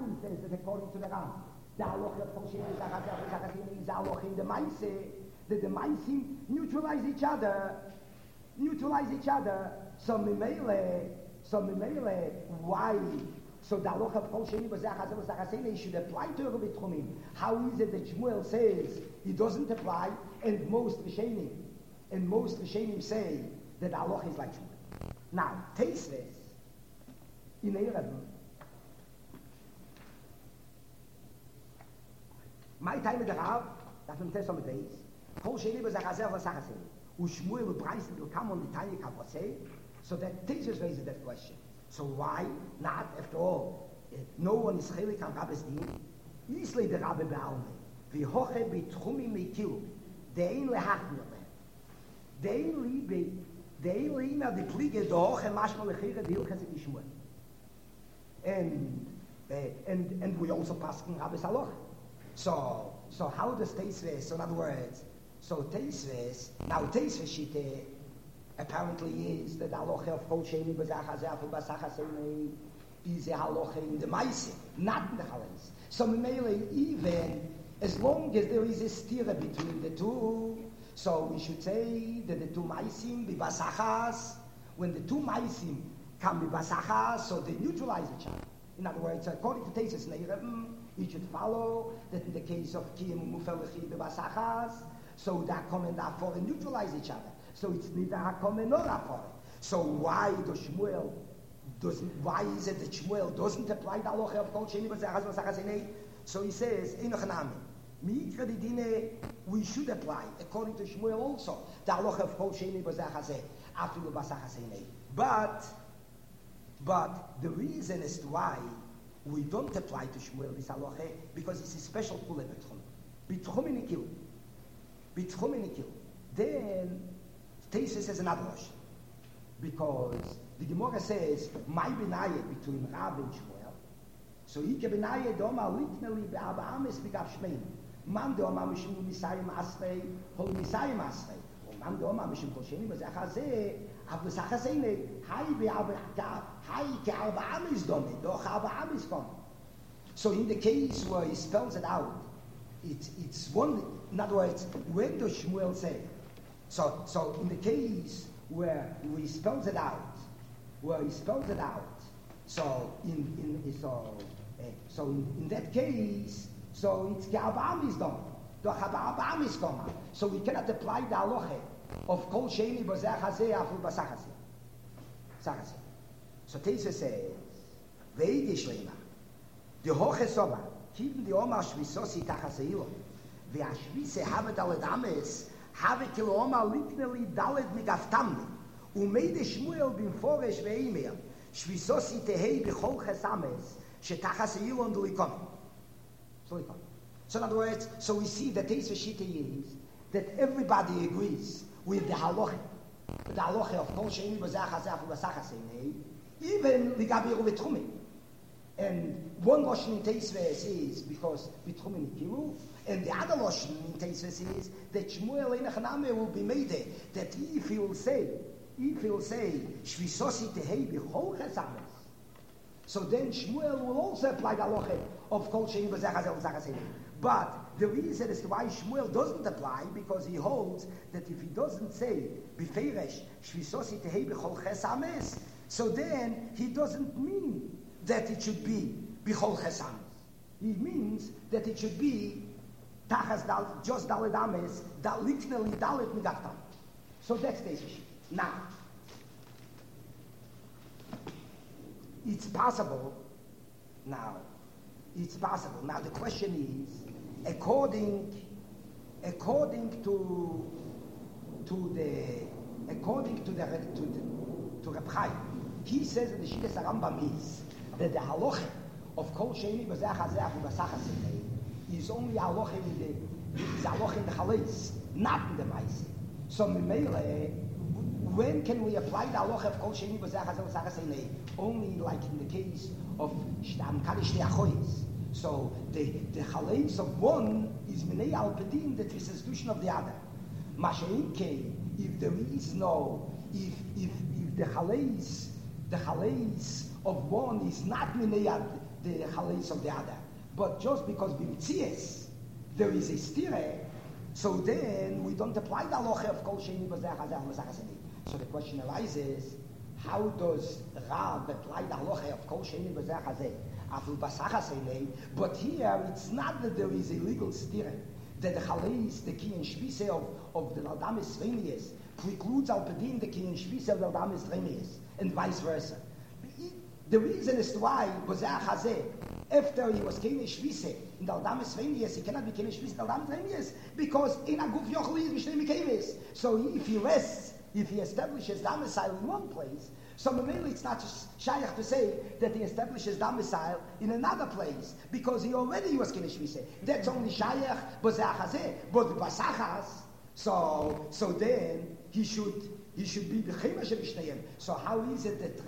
Rambam says that according to the Rambam, the halacha of Kol Sheni B'Sachas is the halacha in the Maaseh, that the Maasim neutralize each other. So Mimele, why? So the halacha of Kol Sheni B'Sachas should apply to Rabbi Tchumim. How is it that Shmuel says it doesn't apply, and most Rishonim say that the halacha is like Shmuel? Now, Teisves in Erev, my time in the Rav, that from Tessom days, Kol Sheni B'Sachas Ushmuel Bryson will come on the Tanya Kavosei, so that Teisves raises that question. So why not, after all, no one is chelik on Rabbis Din? Islay the Rabbi Ba'alme, v'hoche b'tchumim mekilu, de'ein lehachmir lehem. De'ein li'ima d'plige d'hoche mashma lechire d'hilches et Yishmuel. And we also pass in Rabbi Saloch. So how does Teisves, so in other words, Teisves Shite, apparently is that the halacha of Kol Sheni B'Sachas is a halacha in the Maaseh, not in the Chalais. So even as long as there is a stira between the two, so we should say that the two Maasim be Basachas. When the two Maasim come be Basachas, so they neutralize each other. In other words, according to Teisves Neirevim, it should follow that in the case of Kiyam Mufelechi be Basachas, so the Hakom and the Afore neutralize each other. So it's neither Hakom nor Afore. So why is it that Shmuel doesn't apply the halacha of Kol Sheni B'Sachas? So he says, we should apply, according to Shmuel also, the halacha of Kol Sheni B'Sachas. But the reason as to why we don't apply to Shmuel this halacha, because it's a special kule betchum. Bitchum. Then Teisves says another Rosh, because the Gemara says my benaye between Rav and Shmuel. So he ke benaye doma litneli be'aba ames b'gav shmein. Man doma mishum misayim asrei hol misayim asrei. Man doma mishum Kol Sheni B'Sachas av B'Sachas hay be'aba hay ke arba ames dome doch arba ames kom. So in the case where he spells it out, it's one. In other words, when does Shmuel say? So in the case where he spells it out, so in that case, so it's Ga'abam is done. Doch is come. So we cannot apply the halacha of Kol Sheni B'Sachas Aful B'Sachas. So Teisves says, Veidish Leima, the Hoche Soba, keeping the Omar Shvisosi Tachas Eilon. והשביסה have דלת אמס, have כלאומה ליטנלי דלת מגפתמני, ומיידה שמואל במפורש ואימר, שביסוסי תהי בכל חסמס, שתחס אילון דליקום. So in other words, so we see that Teisves Shita is that everybody agrees with the halacha of Kol Sheni B'Sachas Aful B'Sachas, even Ligabi Rabbi Tchumim. And one Lashon in Teisves is because B'Tchumim Kilu, and the other Lashon in Teisves is that Shmuel Einach will be made there, that if he will say, Shvisosi Tehei B'Chol Chesames, so then Shmuel will also apply the halacha of Kol Sheni B'Sachas Aful B'Sachas. But the reason as to why Shmuel doesn't apply, because he holds that if he doesn't say B'Feiresh Shvisosi Tehei B'Chol Chesames, so then he doesn't mean that it should be B'Chol Chesames. He means that it should be Tachas just Dalet Ames, Litneli Dalet Migaftam. So that's the issue. Now, it's possible. Now, the question is, according to Reb Chaim, he says that the Shittas Rambam is that the halacha of Kol Sheni B'Sachas Aful B'Sachas is only halacha in the Chalais, not in the Maaseh. So Mimele, when can we apply the halacha of Kol Sheni B'Sachas Aful B'Sachas? Only like in the case of Shtam Kaddish Te'achois. So the Chalais of one is Minei Al Pedin, that is the institution of the other. Masha'inke, if there is no, if the Chalais of one is not Minei the Chaleis of the other. But just because b'mitzias there is a stire, so then we don't apply the halacha of kol sheni b'zeh hazeh v'zeh hazeh. So the question arises, how does Rav apply the halacha of kol sheni b'zeh hazeh afil b'zeh hazeh? But here it's not that there is a legal stire, that the Chaleis, the ki and shvise of the Aldamis Remius precludes al pedin the ki and shvise of the Aldamis Remius, and vice versa. The reason is why b'zeh hazeh, after he was Kene Shvise in the Aldamis Remius, he cannot be Kene Shvise in the Aldamis Remius because in a Guf Yochel is Mishnei Mikeves. So if he rests, if he establishes domicile in one place, so mainly it's not just Shayach to say that he establishes domicile in another place because he already was Kene Shvise. That's only Shayach B'zeh Hazeh, but Basachas. So then he should be B'chema Shemishneihem. So how is it that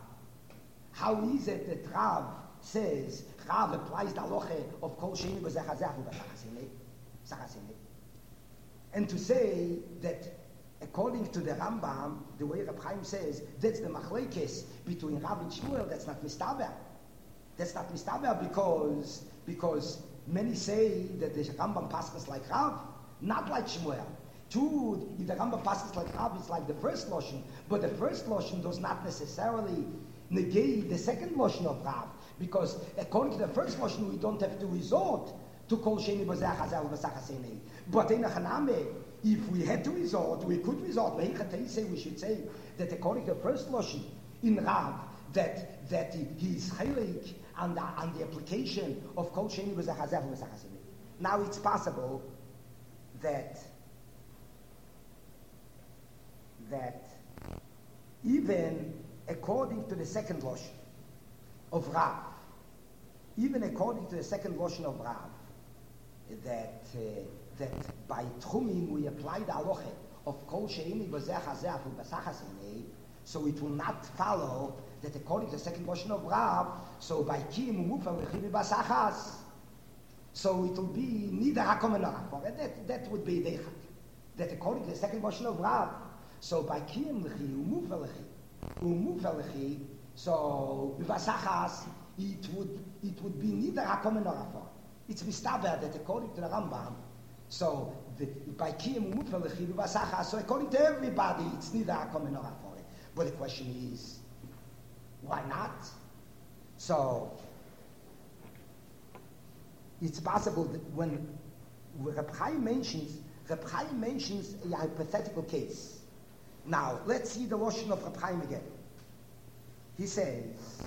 Rav says Rav applies the halacha of kol sheni b'zeh hazeh v'b'sachasene, and to say that according to the Rambam, the way Reb Chaim says, that's the machlekes between Rav and Shmuel. That's not mistaber. That's not mistaber because many say that the Rambam passes like Rav, not like Shmuel. Two, if the Rambam passes like Rav, it's like the first lashon, but the first lashon does not necessarily negate the second lashon of Rav. Because according to the first lashon, we don't have to resort to kol sheni b'zeh hazeh v'sachasene. But in a chaname, if we had to resort, we could resort. We should say that according to the first lashon in Rav, that he is chaylik on the application of kol sheni b'zeh hazeh v'sachasene. Now it's possible that even according to the second lashon of Rav, even according to the second lashon of Rav, that by Tchumim we apply the halacha of kol she'eni b'zeh hazeh v'b'sachasene, so it will not follow that according to the second lashon of Rav, so by Kiyum u'mufal v'chiv b'sachas, so it will be neither hakom nor hakom. That would be dechat. That according to the second lashon of Rav, so by Kiyum u'mufal v'chiv, so b'sachas, it would be neither hakom nor hakom. It's mistaber that according to the Rambam, so by Kiyum u'mufal v'chiv b'sachas, so according to everybody, it's neither hakom nor hakom. But the question is, why not? So it's possible that when Reb Chaim mentions a hypothetical case. Now let's see the lashon of Reb Chaim again. He says,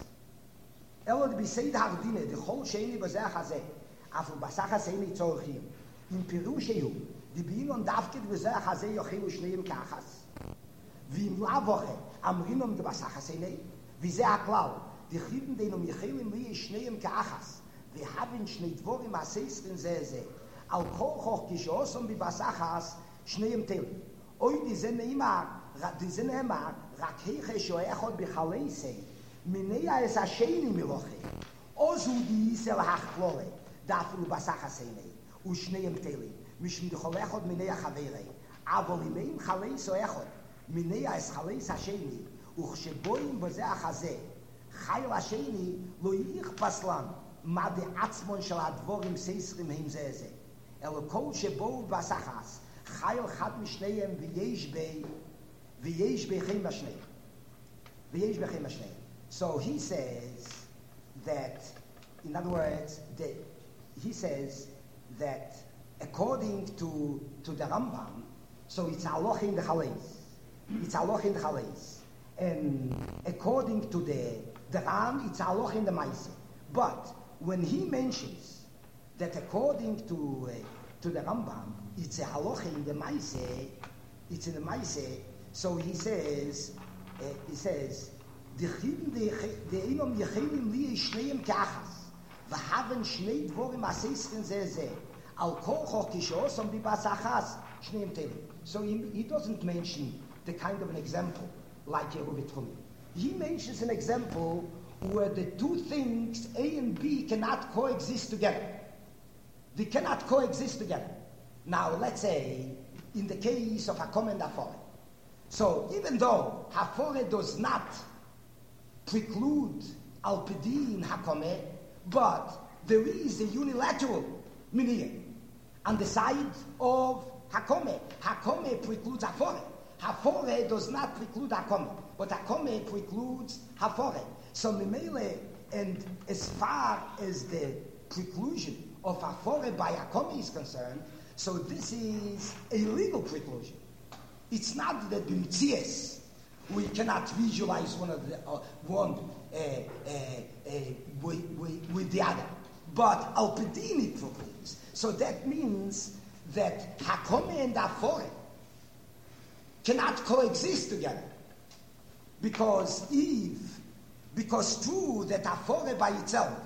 "Elod b'seid hardine the whole sheini b'zeh hazeh afu b'sachas sheini tzorchim in pirushehu the bein on davkid b'zeh hazeh yochilu shneim kachas v'im lavoche amrinom de b'sachas sheini v'zeh haklal the chivim deinu yichilim li shneim kachas v'havin shnei dvorim aseisrin zeh al kol choch kishosom b'sachas shneim tel oy di ze neimar rak heiche shoechot b'chaleisei minea es hasheni miloche ozu di yisel hachklole dafru b'sachas sheini u'shneim teli mishum dichol echot minea chaverei avol imeim chaleis oechot minea es chaleis hasheni uchsheboim b'zeh achazeh chayil hasheni lo yichpas lan ma de atzmon shel advorim seisrim heim zeh elo kol shebou b'sachas chayil chad mishneim v'yesh bei chem b'shneim v'yesh bei chem b'shneim. So he says that, in other words, he says that according to the Rambam, so it's haloch in the chaleis. It's haloch in the chaleis. And according to the Ram, it's haloch in the maise. But when he mentions that according to the Rambam, it's a haloch in the maise, it's in the maise, so he says, the einom yechelim li shneim kachas v'haven shnei dvorim aseisrin zeh al kol choch kishosom b'basachas shneim telim. So he doesn't mention the kind of an example like Yerubit Chumim. He mentions an example where the two things A and B cannot coexist together. They cannot coexist together. Now let's say in the case of Hakom and Hafore. So even though Hafore does not preclude al pedin hakomeh, But there is a unilateral miniyah on the side of Hakome. Hakome precludes Hafore. Hafore does not preclude Hakome, but Hakome precludes Hafore. So Mimele, and as far as the preclusion of Hafore by Hakome is concerned, so this is a legal preclusion. It's not that b'mitzias we cannot visualize one of the with the other, but al pedin it precludes. So that means that Hakome and Hafore cannot coexist together, because true that Hafore by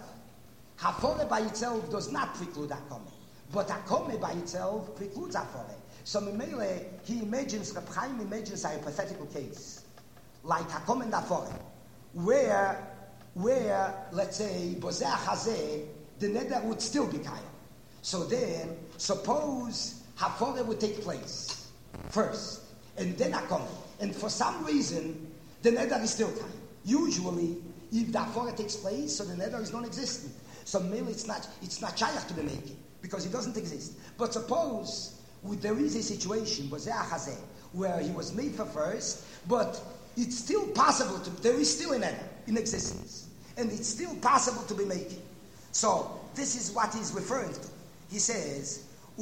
itself does not preclude Hakome, but Hakome by itself precludes Hafore. So Mimele, he imagines, Reb Chaim imagines a hypothetical case, like Hakome and Hafore, where let's say, Bozeh Chazeh, the neder would still be Kayim. So then, suppose Hafore would take place first, and then Hakome, and for some reason, the neder is still Kayim. Usually, if the Hafore takes place, so the neder is non-existent. So maybe it's not shayach to be making, because it doesn't exist. But suppose there is a situation, where he was made for first, but it's still possible there is still an neder in existence, and it's still possible to be making. So this is what he's referring to. He says,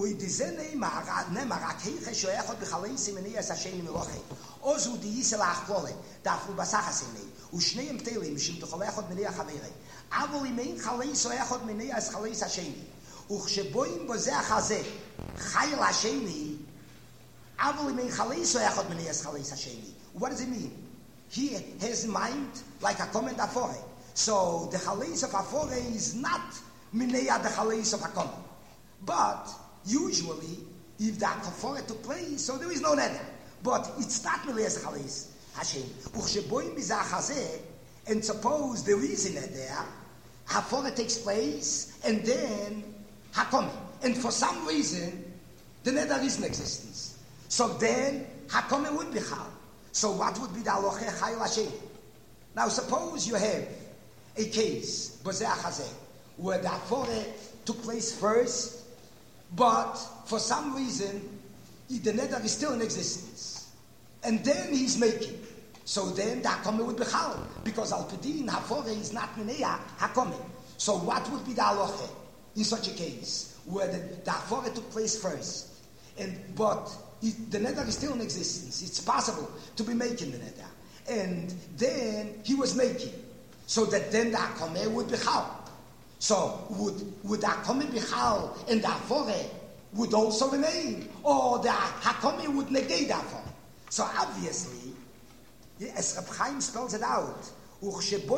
וכשבואים בזה החזה חייל השני, אבל אם אין חלייס או אחד מניאס חלייס השני. What does it mean? He has in mind like a comment Hafore. So the chaleis of Hafore is not minea the chaleis of Hakome. But usually, if the Hafore took place, so there is no neder. But it's not minea the chaleis Hashem. וכשבואים בזה החזה, and suppose there is a neder, Hafore takes place, and then Hakome. And for some reason, the neder is in existence. So then, Hakome would be chal. So what would be the aloche chayil Hashem? Now suppose you have a case, Bozeh Chazeh, where the Hafore took place first, but for some reason, the neder is still in existence. And then he's making. So then the Hakome would be chal, because al pedin Hafore is not minea Hakome. So what would be the aloche in such a case where the Hafore took place first, but the neder is still in existence? It's possible to be making the neder, and then he was making, so that then the Hakome would be chal. So would the Hakome be chal and the Hafore would also remain, or the Hakome would negate the Hafore? So obviously, as Reb Chaim spells it out, let's say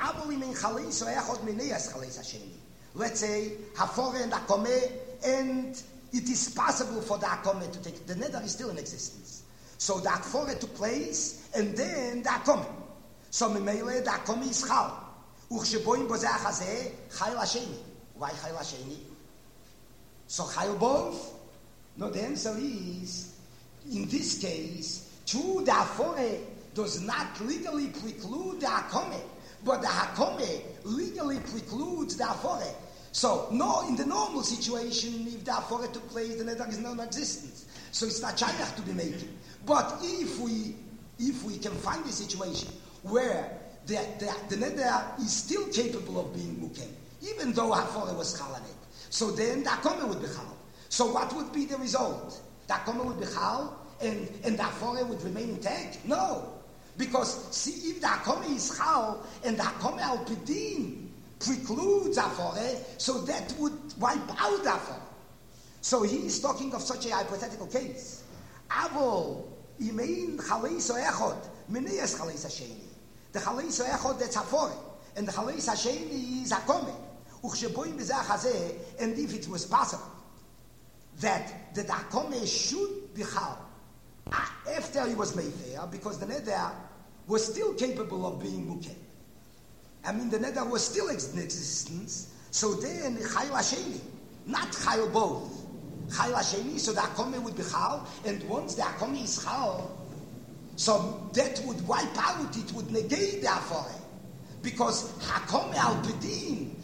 Hafore and Hakome, and it is possible for the Hakome to take, the neder is still in existence. So the Hafore took place, and then the Hakome. So Mimele, the Hakome is chal. Uchsheboim bozeh chazeh, chayil hasheni. Why chayil hasheni? So chayil both? No, the answer is, in this case, true, the Hafore does not legally preclude the Hakome, but the Hakome legally precludes the Hafore. So, no, in the normal situation, if the Hafore took place, the neder is non-existent. So it's not shayach to be making. But if we can find a situation where the neder is still capable of being mukem, even though Hafore was chal on it, so then the Hakome would be chal. So what would be the result? The Hakome would be chal, and the Hafore would remain intact? No. Because, see, if the Hakome is chal, and the Hakome al pedin precludes Hafore, so that would wipe out Hafore. So he is talking of such a hypothetical case. Avol, imein chaleis o echod, meneas chaleis hasheni. The chaleis o echod, that's Hafore, and the chaleis hasheni is Hakome. Uchsheboim b'zeh chazeh, and if it was possible that the Hakome should be chal after he was made there, because the neder was still capable of being mukem. I mean, the neder was still in existence, so then chayil hasheni, not chayil both. Chayil hasheni, so the Hakome would be chal, and once the Hakome is chal, so that would wipe out, it would negate the Hafore, because Hakome al pedin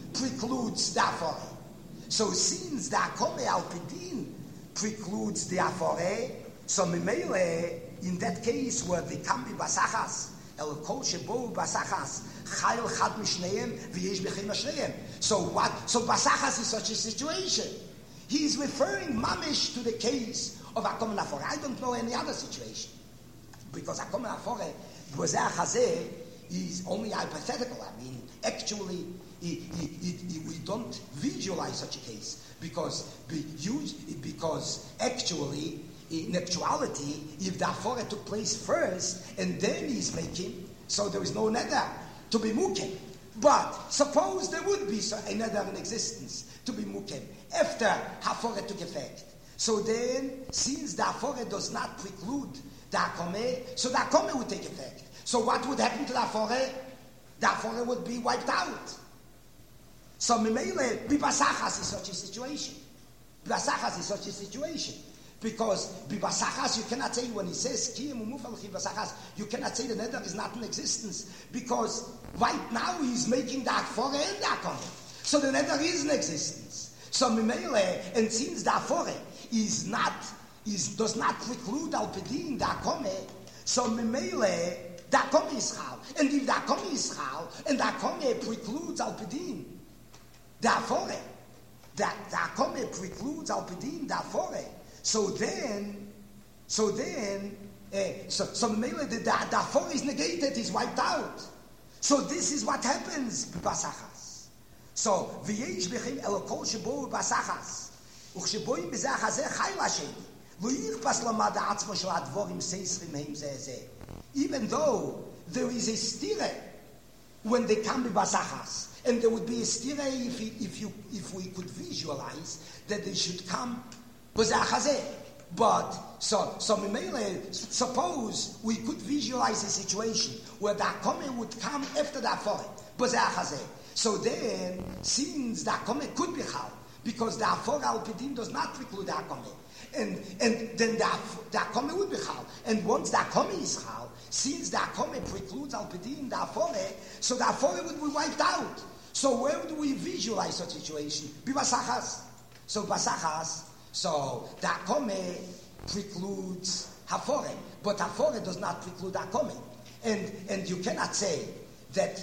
precludes the afore. So since the akome al pidin precludes the afore, so memele in that case where the kambi basachas el kol shebo basachas chayil chad mishneim v'yesh b'chim mashneim. So what? So basachas is such a situation. He is referring mamish to the case of akom afore. I don't know any other situation because akom afore b'zeh chazeh is only hypothetical. I mean, actually, we don't visualize such a case because actually, in actuality, if the afore took place first and then he's making, so there is no neder to be mukim. But suppose there would be a neder in existence to be mukim after afore took effect. So then, since the afore does not preclude the akome, so the akome would take effect. So what would happen to the afore? The afore would be wiped out. So Mimele, Bibasachas is such a situation. Bibasachas is such a situation. Because Bibasachas, you cannot say, when he says, you cannot say the neder is not in existence. Because right now he's making the afore and the akome. So the neder is in existence. So Mimele, and since the afore does not preclude Alpidin, the akome, so Mimele, the akome is chal. And if the akome is chal, and the akome precludes Alpidin, the afore, the akome precludes Alpidin, the afore. So then, the afore is negated, is wiped out. So this is what happens b'basachas. So v'yesh b'chim elokol shebo b'basachas uchsheboim b'zeh hazeh chayil Hashem v'yichpas lamad ha'atzmo shel ha'dvorim seisrim heim zeh zeh. Even though there is a stire when they come b'basachas, and there would be a stire if we could visualize that they should come b'zeh hazeh. But so suppose we could visualize a situation where the akome would come after the afore b'zeh hazeh. So then, since the akome could be chal, because the afore al pidin does not preclude the akome, and then the akome would be chal. And once the akome is chal, since the akome precludes al pidin the afore, so the afore would be wiped out. So where do we visualize such a situation? B'basachas. So basachas. So the akome precludes afore, but afore does not preclude akome, and you cannot say that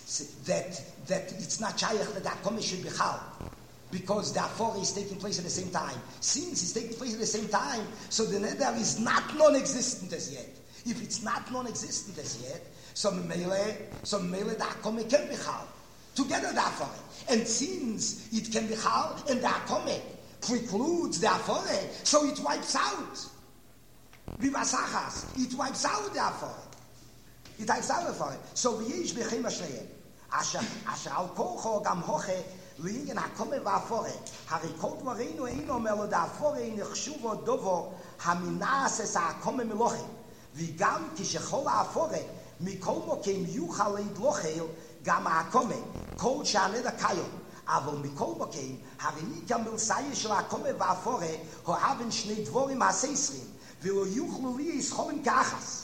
it's not shaykh that the akome should be chal, because the afore is taking place at the same time. Since it's taking place at the same time, so the neder is not non-existent as yet. If it's not non-existent as yet, so mele the akome can be chal together the afore, and since it can be chal and the akome precludes the afore, so it wipes out. Vivasachas, it wipes out the afore. It wipes out the afore. So v'yesh b'chim ashreim. Asher al kocho gam hoche li'ingen hakome v'afore. Harikol dvareinu eino melo da afore nechshuvo dovo haminas es hakome melochim. V'gam kishechol ha'afore mikol mokem yuchal leidlochel gam hakome kol she'aneda kayom. אבל מכל מקום, הרי גם בלסאי של הקומה ואפורה, הוהבן שני דבורים הסייסרים, ולא יוכלו לי יסחורים כאחס.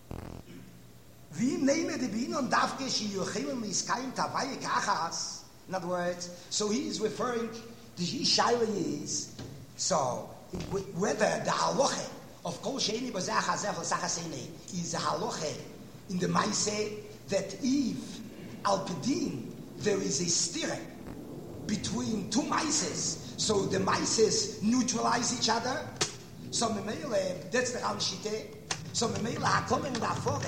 ואם נאמר דבינון דווקא שיוכלם להסקיים תוואי כאחס, in other words, so he is referring, the shaila is, so, whether the halacha of kol sheini b'zeh hazeh l'sachasene is a halacha in the Maaseh that if al pedin there is a stira between two mices, so the mices neutralize each other. So memele, that's the Ramshite. So memele hakome and afore.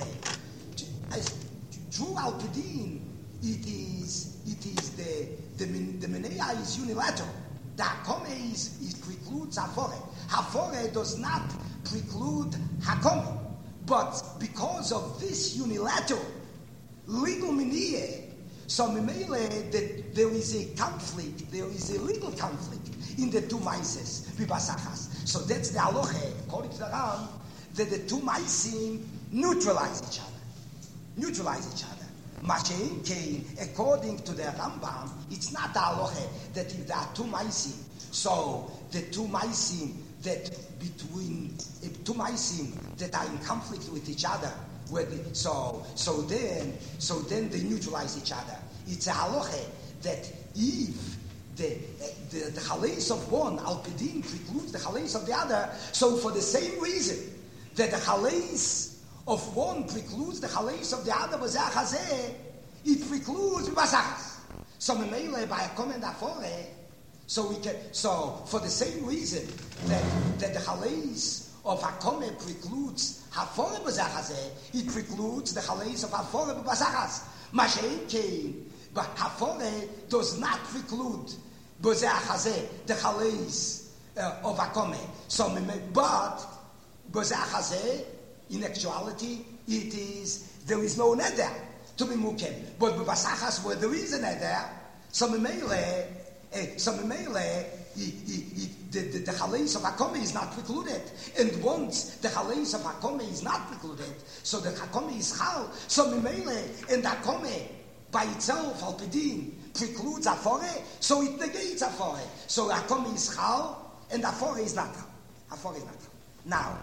Through al pedin, it is the menea is unilateral. The hakome is precludes afore. Afore does not preclude hakome, but because of this unilateral legal menea. So Mimele, that there is a conflict, there is a legal conflict in the two mices, v'basachas. So that's the halacha, according to the Ram, that the two misim neutralize each other. Mashein Kain, according to the Rambam, it's not the halacha that if there are two misim, so the two misim that between two misim that are in conflict with each other, so then they neutralize each other. It's a halacha that if the chaleis of one alpidin precludes the chaleis of the other, so for the same reason that the chaleis of one precludes the chaleis of the other, it precludes basachas. So memele by a comment afore, so for the same reason that the chaleis of hakome precludes hafore basachas, it precludes the chaleis of hafore basachas. Mashein came, but hafore does not preclude the chaleis of hakome. So, but in actuality, there is no neder to be mukem. But b'basachas, where there is a neder, so memele, the chaleis of hakome is not precluded. And once the chaleis of hakome is not precluded, so the hakome is chal. So memele, and hakome by itself, alpidin, precludes afore, so it negates afore. So hakome is chal, and afore is not chal. Afore is not chal. Now,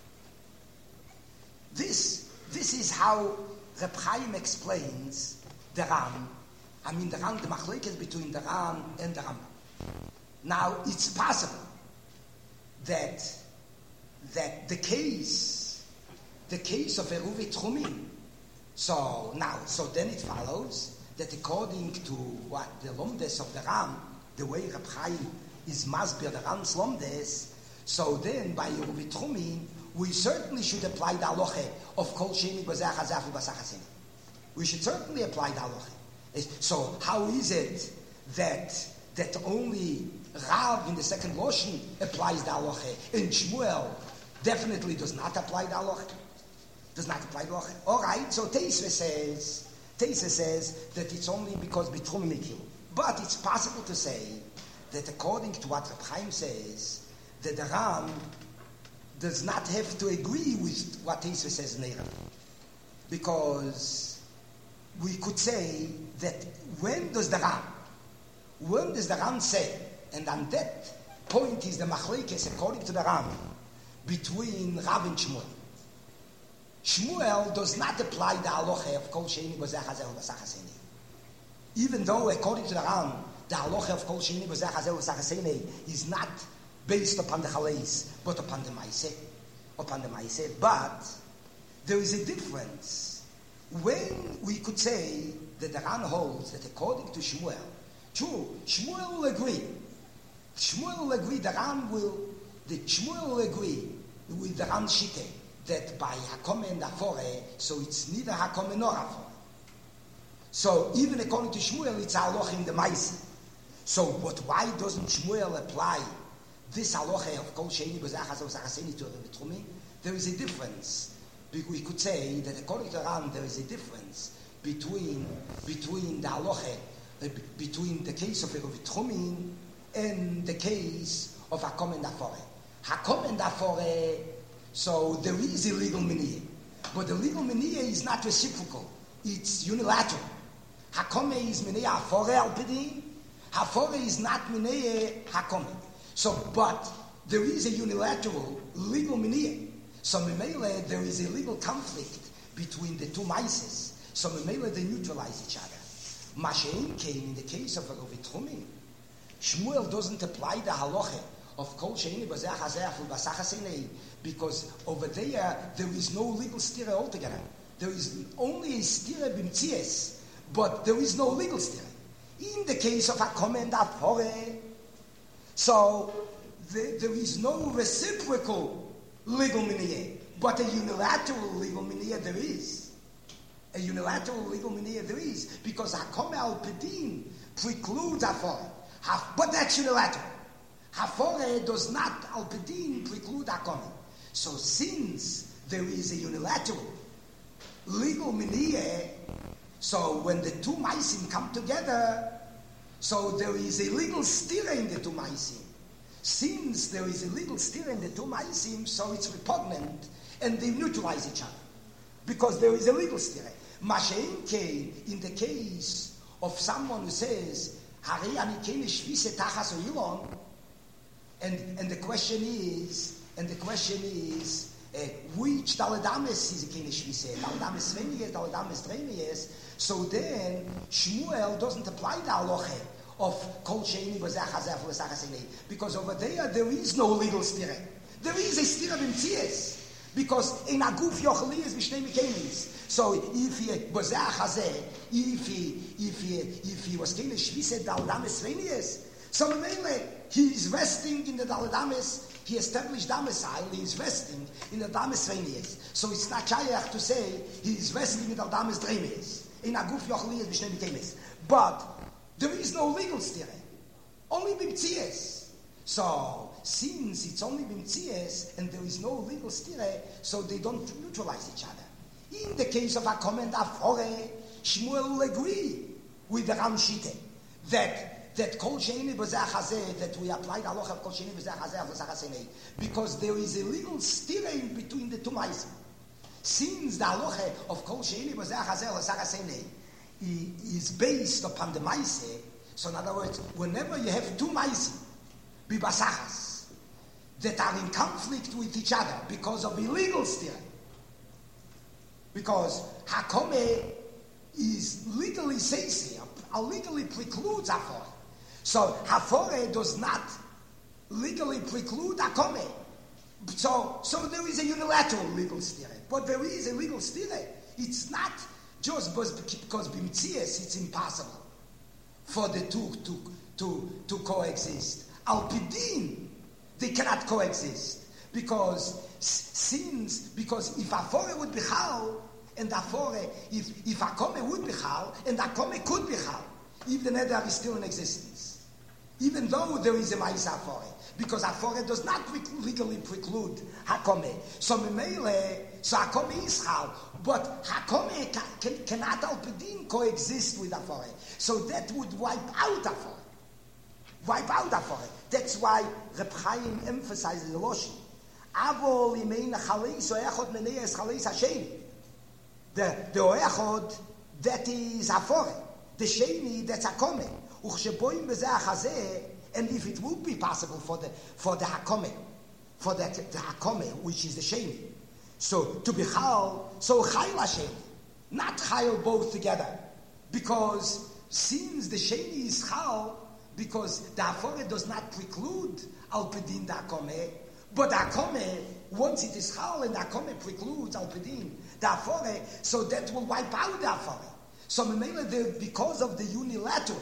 this is how Reb Chaim explains the Ram. I mean, the Ram, the machlekes between the Ram and the Rambam. Now, it's possible that the case of Eruvi Tchumin. So then it follows that according to what the Lomdes of the Ram, the way Reb Chaim is masbir the Ram's Lomdes, so then by Eruvi Tchumin, we certainly should apply the halacha of kol sheni b'zeh chazafi b'sachasini. We should certainly apply the halacha. So how is it that only Rav in the second Loshen applies the halacha, and Shmuel definitely does not apply the halacha? Does not apply the halacha. All right. So Teisve says that it's only because bitchum mikil. But it's possible to say that according to what Reb Chaim says, that the Ram does not have to agree with what Teisve says in Erev. Because we could say that when does the Ram say, and on that point is the machlekes according to the Ram between Rav and Shmuel. Shmuel does not apply the halacha of kol sheni b'zeh chazav b'sachasini. Even though according to the Ram, the halacha of kol sheni b'zeh chazav b'sachasini is not based upon the chaleis, but upon the maaseh. But there is a difference. When we could say that the Ran holds that according to Shmuel, true, Shmuel will agree. Shmuel will agree with the Ran Shite that by hakome and afore, so it's neither hakome nor afore. So even according to Shmuel, it's halacha in the maaseh. So, but why doesn't Shmuel apply this halacha of kol sheni b'zeh chazav b'sachasini to the Tchumin? There is a difference. We could say that according to Ram, there is a difference between the halacha, between the case of Eruvi Tchumin and the case of Hakom and Afore. Hakom and Afore, so there is a legal miniyah, but the legal miniyah is not reciprocal; it's unilateral. Hakom is miniyah Afore al-Pidin. Afore is not miniyah Hakom. So, but there is a unilateral legal miniyah. So, memele, there is a legal conflict between the two maises. So, memele, they neutralize each other. Mashein came in the case of Eruvi Tchumin. Shmuel doesn't apply the halacha of kol sheini b'zeh chazav b'sachasini because over there is no legal stira altogether. There is only a stira b'mtzias, but there is no legal stira. In the case of Hakom and Afore, so there is no reciprocal legal miniyah, but a unilateral legal miniyah there is. A unilateral legal miniyah there is, because Hakom al-Pedin precludes Afore. But that's unilateral. Hafore does not al-Pedin preclude Hakom. So since there is a unilateral legal miniyah, so when the two maisim come together, so there is a legal stira in the two maisim. Since there is a legal stira in the two maisim, so it's repugnant, and they neutralize each other. Because there is a legal stira. Mashein came in the case of someone who says, Hari ani kene shvise tachas o yilon, and the question is, which Daladames is a kind of Shvise, Daladames Svenies, Daladames Dreinies. So then Shmuel doesn't apply the halacha of Kol Sheini B'Zeh Hazeh V'Lesach Hasenei, because over there is no legal stira. There is a stira b'mtzias, because in a guf yochli is b'shnei mikenis. So if he B'Zeh Hazeh, if he was kind of Shvise Daladames Svenies, so he is resting in the Daladames. He established domicile, he is resting in the Damas Reinies. So it's not shayach to say he is resting in the Damas Reinies. In Aguf Yochli is B'Shnei B'Kemes. But there is no legal stire. Only B'Mtzias. So since it's only B'Mtzias and there is no legal stire, so they don't neutralize each other. In the case of a comment Afore, Shmuel will agree with the Ramshite that Kol Sheini B'Zeh Hazeh, that we apply the halacha of Kol Sheini B'Zeh Hazeh V'Lesach Hasenei, because there is a little stira in between the two ma'asim. Since the halacha of Kol Sheini B'Zeh Hazeh V'Lesach Hasenei is based upon the ma'aseh, so in other words, whenever you have two ma'asim, bibasachas, that are in conflict with each other because of illegal stira, because Hakome is legally seisi, legally precludes Hafore. So Hafore does not legally preclude Hakome. So there is a unilateral legal stira. But there is a legal stira. It's not just because b'mtzias it's impossible for the two to coexist. Al pidin, they cannot coexist. Because if Hafore would be chal, and Hafore, if Hakome would be chal, and Hakome could be chal, if the neder is still in existence. Even though there is a ma'isa Hafore, because Hafore does not legally preclude Hakome. So Hakome is chal, but Hakome cannot al pidin coexist with Hafore. So that would wipe out Hafore. That's why Reb Chaim emphasizes the Loshin. Avol imein chaleis o echod menei es chaleis Hashem. The oechod, that is Hafore. The Sheni, that's Hakome. Uchsheboim b'zeh hachazeh, and if it would be possible for the Hakome, the Hakome, which is the Sheni, so to be chal, so chayil Hashem, not chayil both together, because since the Sheni is chal, because the Hafore does not preclude al pedin the Hakome, but the Hakome, once it is chal and the Hakome precludes al pedin the Hafore, so that will wipe out the Hafore. So because of the unilateral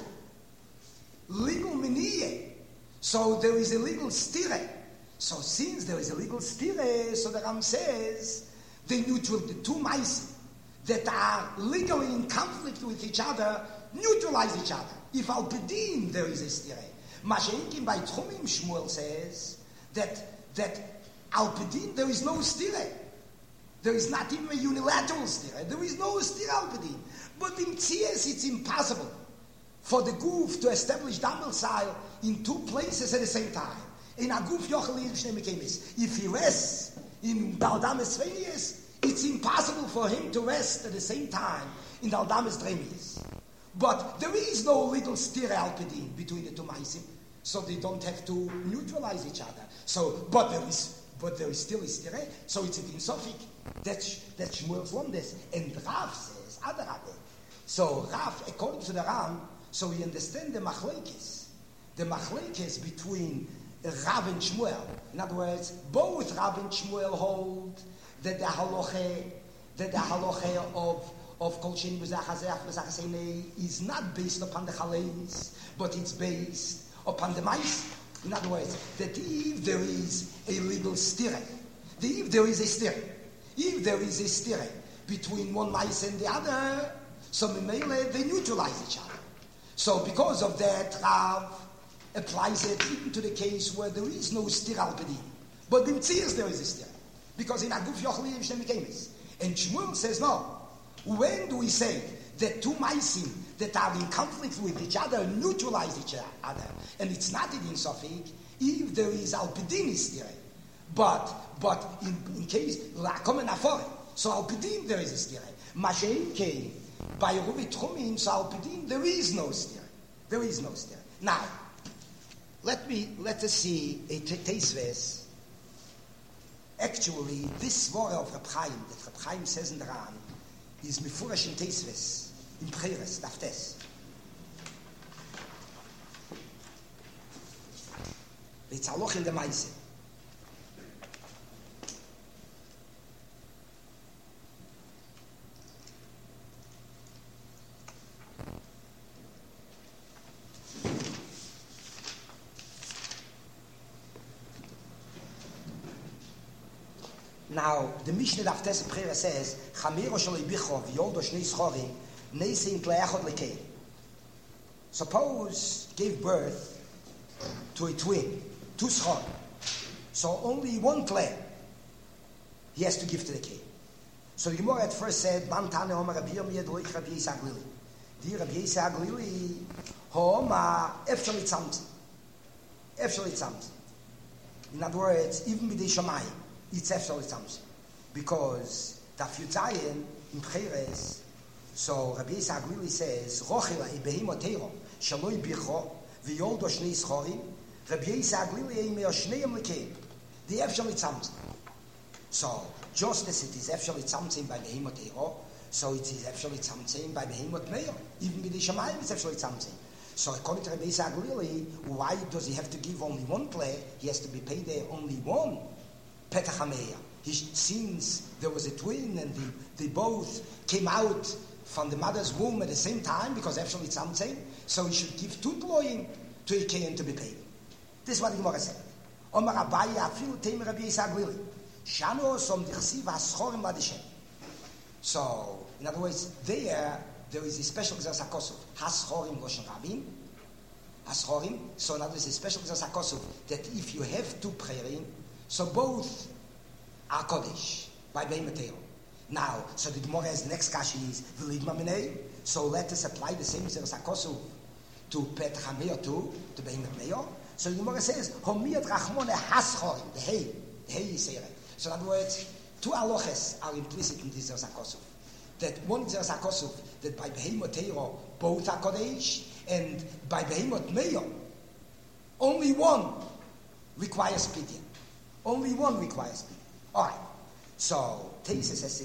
legal miniyeh, so there is a legal stire. So since there is a legal stire, so the Ram says the two ma'asim that are legally in conflict with each other neutralize each other. If al pedin there is a stire, Masha'inkin by Tchumim Shmuel says that al pedin there is no stire. There is not even a unilateral stira. There is no stira al pedin. But in Tzias it's impossible for the goof to establish domicile in two places at the same time. In a goof yochel Shnei Mekemis. If he rests in Daldames Svenies, it's impossible for him to rest at the same time in Daldames Dreinies. But there is no legal stira al pedin between the two ma'asim, so they don't have to neutralize each other. So, but there is still a stira, so it's a din sofik. That's Shmuel's Londes. And Rav says, Adarabeh. So Rav, according to the Ram, so we understand the machlekes between Rav and Shmuel. In other words, both Rav and Shmuel hold that the halacha of Kol Sheini B'Zeh Hazeh V'Lesach Hasenei is not based upon the chaleis, but it's based upon the ma'is. In other words, that if there is a legal stira, if there is a stira between one ma'is and the other, so Mimele, they neutralize each other. So because of that, Rav applies it even to the case where there is no stira al pedin. But in Tzias there is a stira. Because in Aguf Yochli Shnei Mekemis. And Shmuel says, no. When do we say that two ma'asim that are in conflict with each other neutralize each other? And it's not in Sofik if there is al pedin stira. But in case Lakom and Afore, so al pedin there is a stira. Mashein came by Ruvi Tchumin, so al pedin there is no stira. There is no stira. Now, let us see a Teisves Actually, this word of Reb Chaim, that Reb Chaim says in the Ran, is Mefurash in Teisves, in Preres, Daftes. It's Haloch in the Maise. Now, the Mishnah Daftes Preres says, Chamiro shel Ibicho v'yoldo shnei schorim neisin kleachot lekei. Suppose gave birth to a twin, two schor. So only one clay he has to give to the king. So the Gemara at first said, Man tane Omar Rabbi Yirmiyah doich Rabbi Yisag Lili. Di Rabbi Yisag Lili, Homa efshal itzamti. Efshal itzamti. In other words, even b'dei Shamayim, it's efshal itzamti. Because Daf Yudzayin in Pcheres, so Rabbi Yisag Lili says, Rochila ibehimo teiro, shaloi bicho, v'yoldo shnei schorim, Rabbi Yisag Lili eimeo shneim lekeim. The efshal itzamti. So, just as it is efshal itzamtim by behemot teiro, so it is efshal itzamtim by behemot meir. Even b'dei Shamayim it's efshal itzamtim. So according to Rabbi Yisag Lili, why does he have to give only one play? He has to be paid there only one petach hameya. Since there was a twin and they both came out from the mother's womb at the same time because efshal itzamtim, so he should give two ployim to a kain to be paid. This is what the Gemara said. Omar Abaye afilu teim Rabbi Yisag Lili. Shano som dichsiv haschorim ladishem. So, in other words, there is a special gzeras hakosuf. Haschorim loshen rabin. Haschorim. So, in other words, a special gzeras hakosuf that if you have two praying, so both are kodesh by Beimateo. Now, so the Gemara has the next kashi is v'lidma minei. So let us apply the same gzeras hakosuf to Pet Hameo to Beimateo. So the Gemara says homiyat rachmone haschorim. The hay is here. So in other words, two aloches are implicit in this Zeras HaKosuf. That one Zeras HaKosuf, that by Behemot Teiro, both are Kodesh, and by Behemot Meyo, only one requires Pidyon. Only one requires Pidyon. Alright. So, Tesis says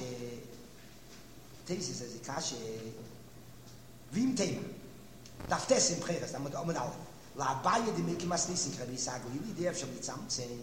Zikashe, Vim Tema, Daftes in Preres, Amud Aleph, La Abaye de Mekimas Nisin, Rabbi Yisag Lili, the Efshel Mitzamtzeh,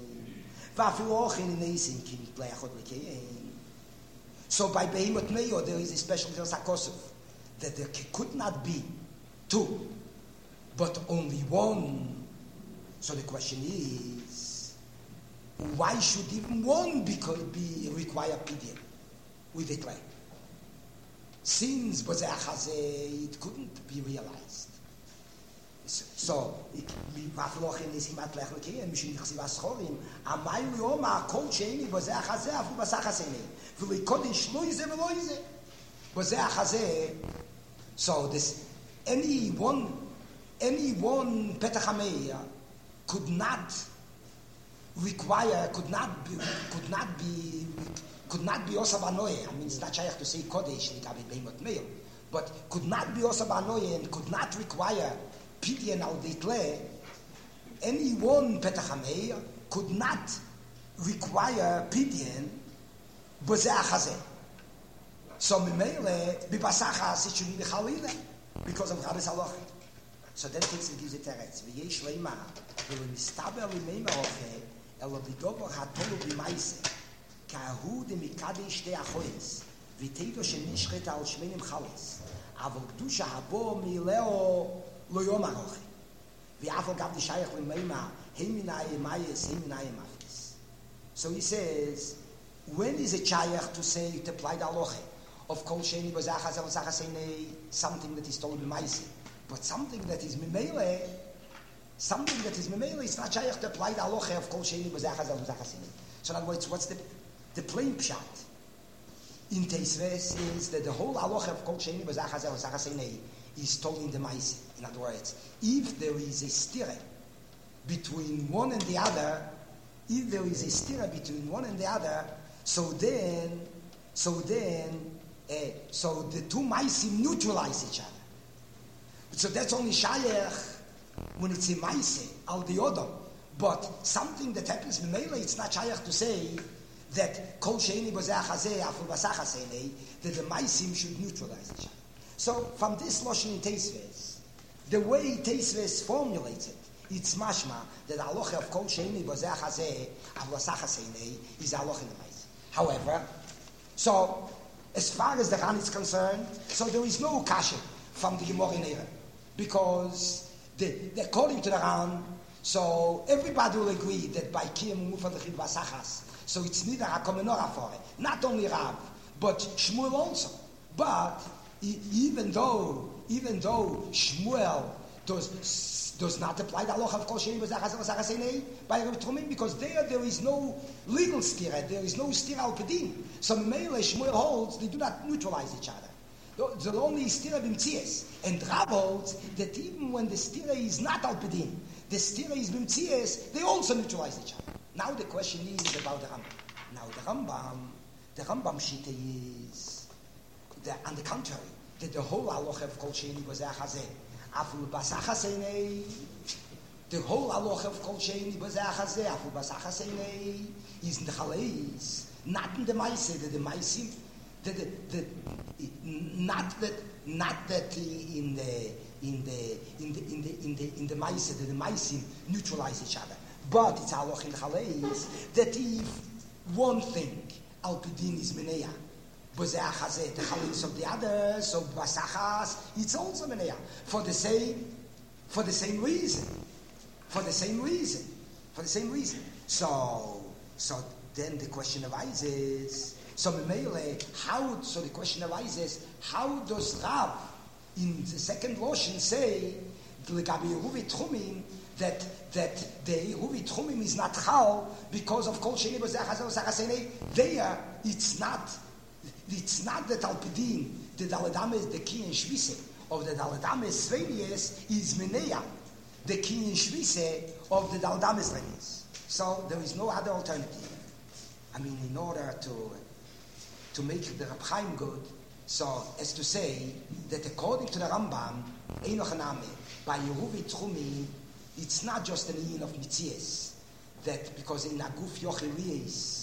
so by Behemot Meyo there is a special Zeras HaKosuf that there could not be two, but only one. So the question is, why should even one be require pidyon with a clay? Since it couldn't be realized. So, ואפלוכן נסימת לך לקיים, משום נכסיב הסחורים, אמר ליומא, כל שני בזה החזה, אפילו בסך הסני. ולקודש לא יזה ולא יזה. בזה החזה, so this, any one פתח המאיר could not be also banoye. I mean, it's not shaykh to say kodesh, like Behemot Meir, but could not be also banoye and could not require Pidyon al ditle. Any one petach hameir could not require Pidyon b'zeh achazeh. So memele b'basachas it should be the chalila because of Rabbis Halacha. So then takes and gives it teretz. V'yesh leima v'lemistaber l'meima oche elo b'dover hatolu b'maise ka'ahu demikadesh te achoyes v'teido shenishchet al shmenim chales avol kedusha habo mileo lo yom arochi. V'afal gav d'shayach l'meima heiminaye mayes heiminaye mafkes. So he says, when is a chayach to say to apply the aloche of kol sheni b'zachas el zachasene, something that is told b'maise, but something that is memele, it's not chayach to apply the aloche of kol sheni b'zachas el zachasene. So in other words, what's the plain pshat in Teisves is that the whole aloche of kol sheni b'zachas el zachasene is told in the maise. In other words, if there is a stira between one and the other, so the two maisim neutralize each other. So that's only shayach when it's a maise al the other. But something that happens in Mele, it's not shaykh to say that kol sheini b'zeh chazeh aful basach hasenei, that the maisim should neutralize each other. So from this lashon in Teisves, the way Teisves formulates it, it's mashma that halacha of kol sheini b'zeh chazeh aful basach hasenei is halacha in the maisim. However, so as far as the Ran is concerned, so there is no kasha from the Gemara in Eira, because according to the Ran, so everybody will agree that by Kiyam Mufad Lechid Vasachas, so it's neither Hakom nor Afore, not only Rav, but Shmuel also. But even though Shmuel does not apply the halacha of Kol Sheini B'Zachas Vasachas by Rav Trumim, because there is no legal stira, there is no stira al pedin. So Meile Shmuel holds they do not neutralize each other. The only stira b'mtzias, and Rav holds that even when the stira is not al pedin, the stira is b'mtzias, they also neutralize each other. Now the question is about the Rambam. Now the Rambam shita is on the contrary, that the whole halacha of Kol Sheini B'Zeh Chazeh aful basach hasenei, the whole halacha of Kol Sheini B'Zeh Chazeh aful basach hasenei is in the chaleis, not in the ma'aseh, that the ma'asim, not that in the ma'aseh, that the ma'asim neutralize each other, but it's halacha in the chaleis that if one thing al pidin is meneya, B'zeh chazeh, the chaleis of the other, so basachas, it's also meneya for the same reason. So then the question arises. So the question arises, how does Rav in the second lotion say l'gabi Yehuvi Tchumim that the Yehuvi Tchumim is not chal because of Kol Sheini B'Zeh Chazeh V'Sachas there it's not that Alpidin, the Daladames, the Ki and Shvise of the Daladames Svenies is Meneya, the Ki and Shvise of the Daladames Svenies. So there is no other alternative. I mean, in order to make the Reb Chaim good, so as to say that according to the Rambam, Einochaname, by Yehuvi Tchumim, it's not just an yin of Mitzias, that because in Aguf Yochelies,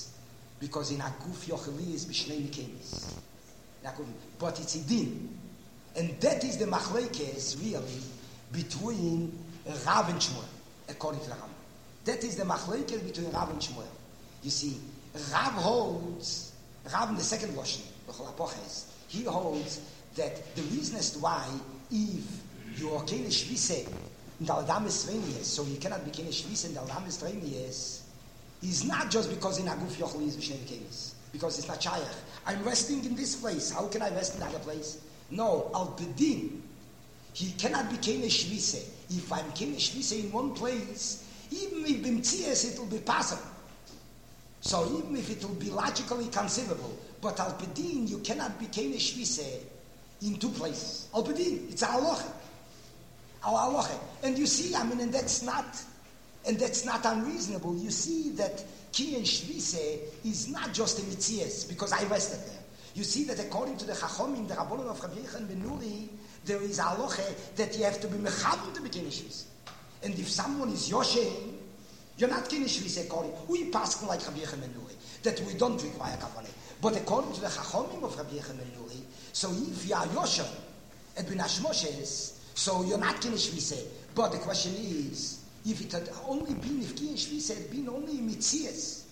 b'shnei mikemis. But it's a din. And that is the machlekes, really, between Rav and Shmuel, according to the Rambam. That is the machlekes between Rav and Shmuel. You see, Rav in the second Lashon, he holds that the reason as to why, if you are kene shvise in the Aldames Svenies, so you cannot be kene shvise in the Aldames Svenies, is not just because in Aguf Yochli is B'shnei Mikemis, because it's not Shayach. I'm resting in this place. How can I rest in the other place? No, Al Bedin. He cannot be Kene Shvise. If I'm Kene Shvise in one place, even if B'mtzias it will be possible. So even if it will be logically conceivable, but Al Bedin you cannot be Kene Shvise in two places. Al Bedin, it's Al Aloche. And you see, and that's not unreasonable. You see that Ki and Shvise is not just a mitzias, because I rested there. You see that according to the Chachomim, the Rabbanon of Rabbi Yechon ben Nuri, there is a halacha that you have to be mechavim to be Ki and Shvise. And if someone is Yoshein, you're not Ki and Shvise according. We pass like Rabbi Yechon ben Nuri, that we don't require kavaneh. But according to the Chachomim of Rabbi Yechon ben Nuri, so if you are Yoshein at Ben Hashmoshes, so you're not Ki and Shvise. But the question is, if it had only been, if Ki and Shvise had been only a mitzias,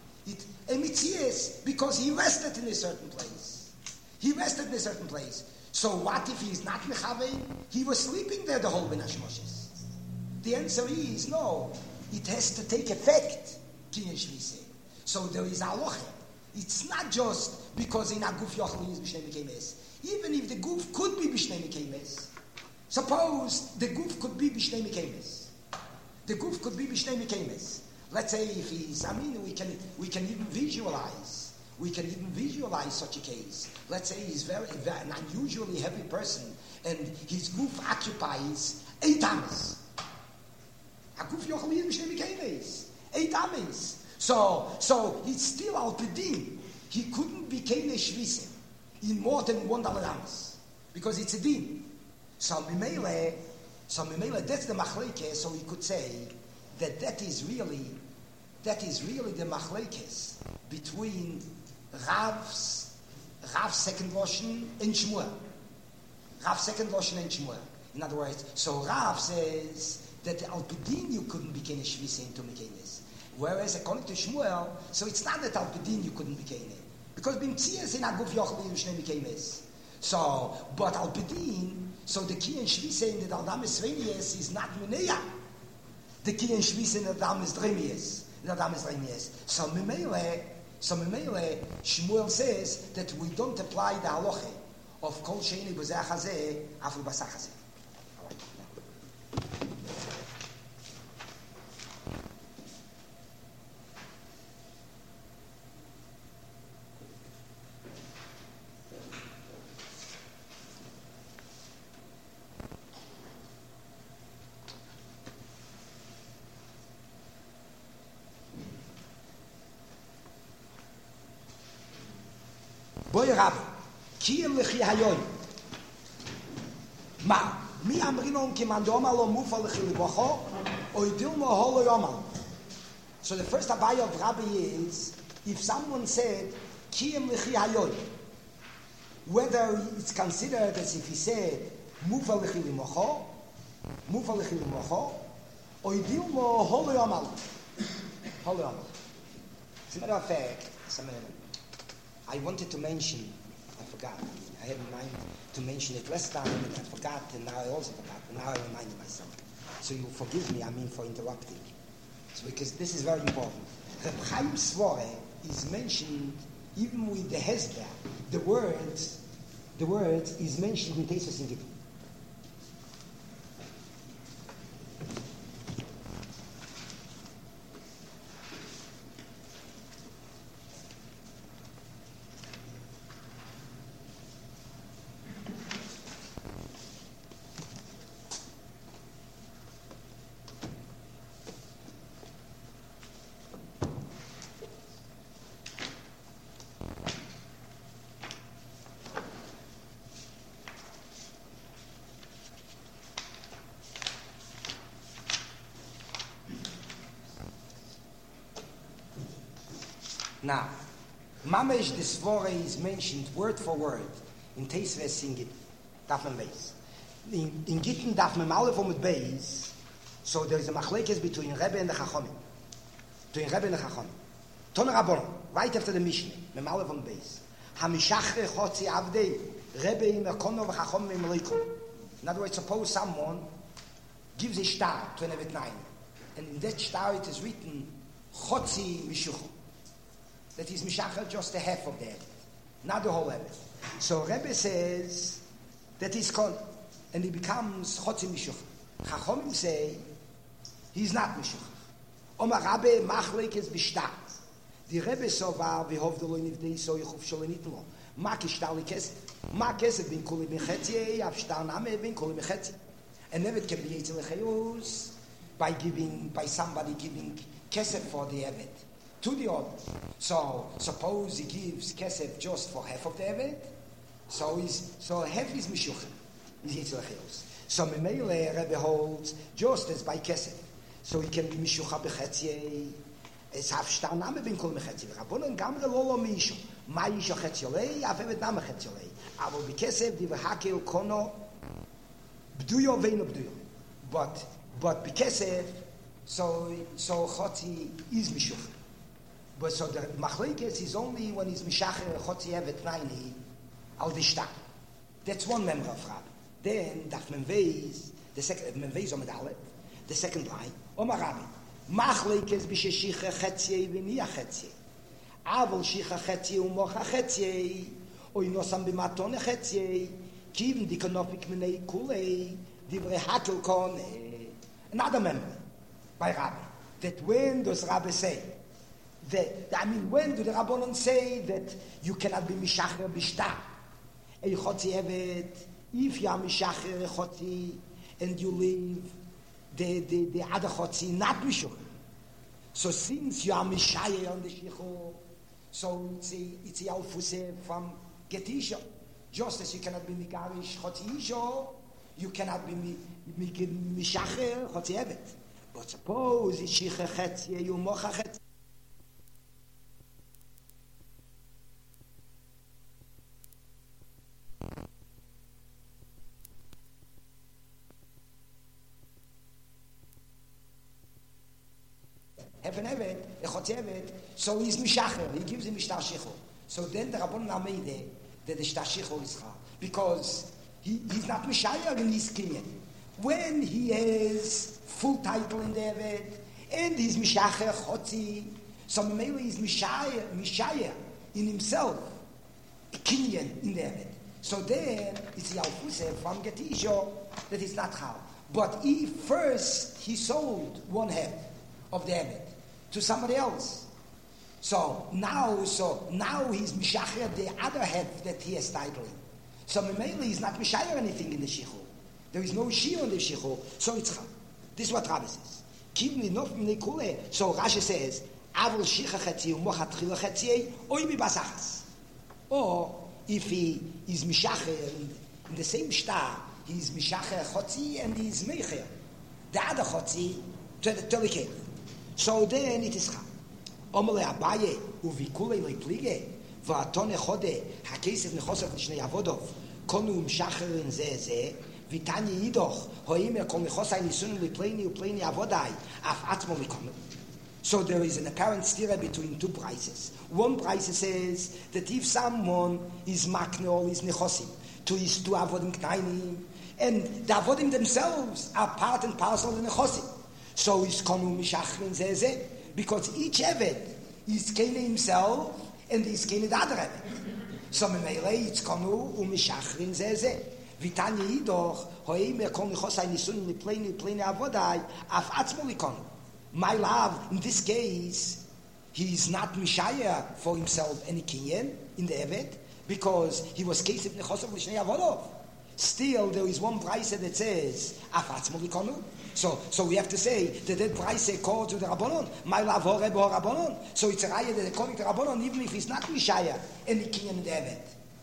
because he rested in a certain place. So what if he is not mechavei? He was sleeping there the whole Ben Hashmoshes. The answer is no. It has to take effect, Ki and Shvise. So there is halacha. It's not just because in Aguf Yochli is B'shnei Mikemes. Even if the Guf could be B'shnei Mikemes, suppose the Guf could be B'shnei Mikemes. The Guf could be B'shnei Mikemes. Let's say if he's, we can even visualize such a case. Let's say he's very an unusually heavy person, and his Guf occupies 8 amas. A Guf Yochli is B'shnei Mikemes. 8 amas. So it's still al pedin. He couldn't be Kene Shvise in more than 1 amas because it's a din. So Mimele, that's the machleke. So we could say that is really the machlekes between Rav's second Loshen and Shmuel. Rav's second Loshen and Shmuel. In other words, so Rav says that Al Pidin you couldn't be Kene Shvisa into Mekenes. Whereas according to Shmuel, so it's not that Al Pidin you couldn't be Kene. Because Bimtzias in Aguf Yochli Yushne Mekenes. So, but Al Pidin, so the Ki and Shvisa in the Adam Esrenies is not Mineya. The Ki and Shvisa in the Adam Esrenies. So Mimele, Shmuel says that we don't apply the halacha of Kol Sheini B'Zeh Hazeh Afu Basach Hazeh. Boy Rav, Kiyem Lechi Hayoy. Ma, mi amrinon ki man doma lo mufa lechi libocho, oy dilmo holo yomal. So the first abaya of Rabbi is, if someone said, Kiyem Lechi Hayoy, whether it's considered as if he said, mufa lechi libocho, oy dilmo holo yomal. Holo yomal. As a matter of fact, I wanted to mention, I forgot. I had in mind to mention it last time, and I forgot, and now I also forgot. And now I reminded myself. So you'll forgive me, for interrupting. So because this is very important. Reb Chaim Svore is mentioned even with the Hezbollah. The words is mentioned in Tesos in Gittin. Now, Mamesh the Svore is mentioned word for word in Teisves in Gittin, Dafman Beis. In Gittin Dafman Aleph with Beis, so there is a machlekes between Rebbe and the Chachomim. Toner Rabbanon, right after the Mishnah, Mem Aleph on Beis. Hamishachre Chotzi Avdei, Rebbe im Ekono v'Chachomim im Leikum. In other words, suppose someone gives a star to an Evet 9, and in that star it is written Chotzi Mishucho. That is Mishachar just a half of the Ebed, not the whole Ebed. So Rebbe says that he's called, and he becomes Chotzi Mishuch. Chachomim say he's not Mishuch. Omar Rabbe Machlekes B'Shtat. The Rebbe Sovar v'Hovdelo Nivdei So Yechuf Sholonitlo. Ma Kishtar Likesef. Ma Kesef bin Kuli B'Chetzi. Av Shtar Name bin Kuli B'Chetzi. And Ebed can be Yetzel Chayus by somebody giving Kesef for the Ebed to the other. So suppose he gives kesef just for half of the evet, so half is mishuchem, is Yetzel Chayos. So Memele Rebbe holds just as by kesef, so he can be mishucha b'chetziyei. Es haf shtar name bin kol mechetzi. Rabbanon gamre lolo mishu. Ma yisho chetziolei, av evet name chetziolei. Avol b'kesef di v'hakel kono b'duyo ve'ino b'duyo. But b'kesef, so chotzi is mishucha. But so the machlekes is only when he's mishacher chotzi evet 90 al the shtar. That's one member of Rabbi. Then daf memveis, the second memveis on Aleph, the second line. Omar Rabbi, machlekes b'sheshicha chetzi v'niya chetzi. Avol shicha chetzi u'mocha chetzi. Oy nosam b'maton chetzi. Kiven dikonopik minei kulei divrei hakel kon. Another member by Rabbi. That when does Rabbi say? When do the Rabbanon say that you cannot be mishacher b'shtar? A chotzi evet, if you are mishacher chotzi and you leave the other chotzi not mishacher. So since you are mishayer on the shicho, so it's a alfuse from getisha. Just as you cannot be migarish chotzi isho, you cannot be mishacher chotzi evet. But suppose it's shicha chetzia, you mocha chetzia. Have an evet, a chotz evet, so he's mishacher, he gives him ishtar shichur. So then the Rabbanon Amide, that the ishtar shichur is chal. Because he's not mishayer in his kinyan. When he has full title in the evet, and he's mishacher chotzi, so maybe he's mishayer in himself, kinyan in the evet. So then it's Yalfuse from Getisho that it's not chal. But if first he sold one half of the evet to somebody else, so now he's mishacher the other half that he has title in. So Memele is not mishacher anything in the shichur. There is no shiur in the shichur, so it's chal. This is what Rabbi says. Kivni nof mnei kule. So Rashi says, avol shicha chetzi umochat chila chetzi oy mi basachas. Or if he is mishacher in the same star, he is mishacher chotzi and he is meicher the other chotzi to the telikeh. So then it is chal. Omele Abaye uvikule leiplige v'atone chode hakesef nechosef l'shnei avodov konu mishacher in ze vitani yidoch hoim kol nechosai nisun lepleni upleni avodai af atzmo likomen. So there is an apparent stira between two prices. One price says that if someone is makne all his nechosim to his two avodim knainim, and the avodim themselves are part and parcel of the nechosim, so is konu mishachrin zeh, because each eved is kene himself and is kene the other eved. So memele it's konu umishachrin zeh. Vitanya yidoch hoim kol nechosai nisun lepleni avodai af atzmo likonu. My love, in this case, he is not Mishaya for himself any kinyan in the Evet, because he was Kesef Nechosov L'Shnei Avodov. Still, there is one price that says, Afatz Molikonu. So we have to say that price calls to the Rabbanon. My love, ho Rebbe, ho Rabbanon. So it's a raya that according to Rabbanon, even if he's not Mishaya any kinyan in the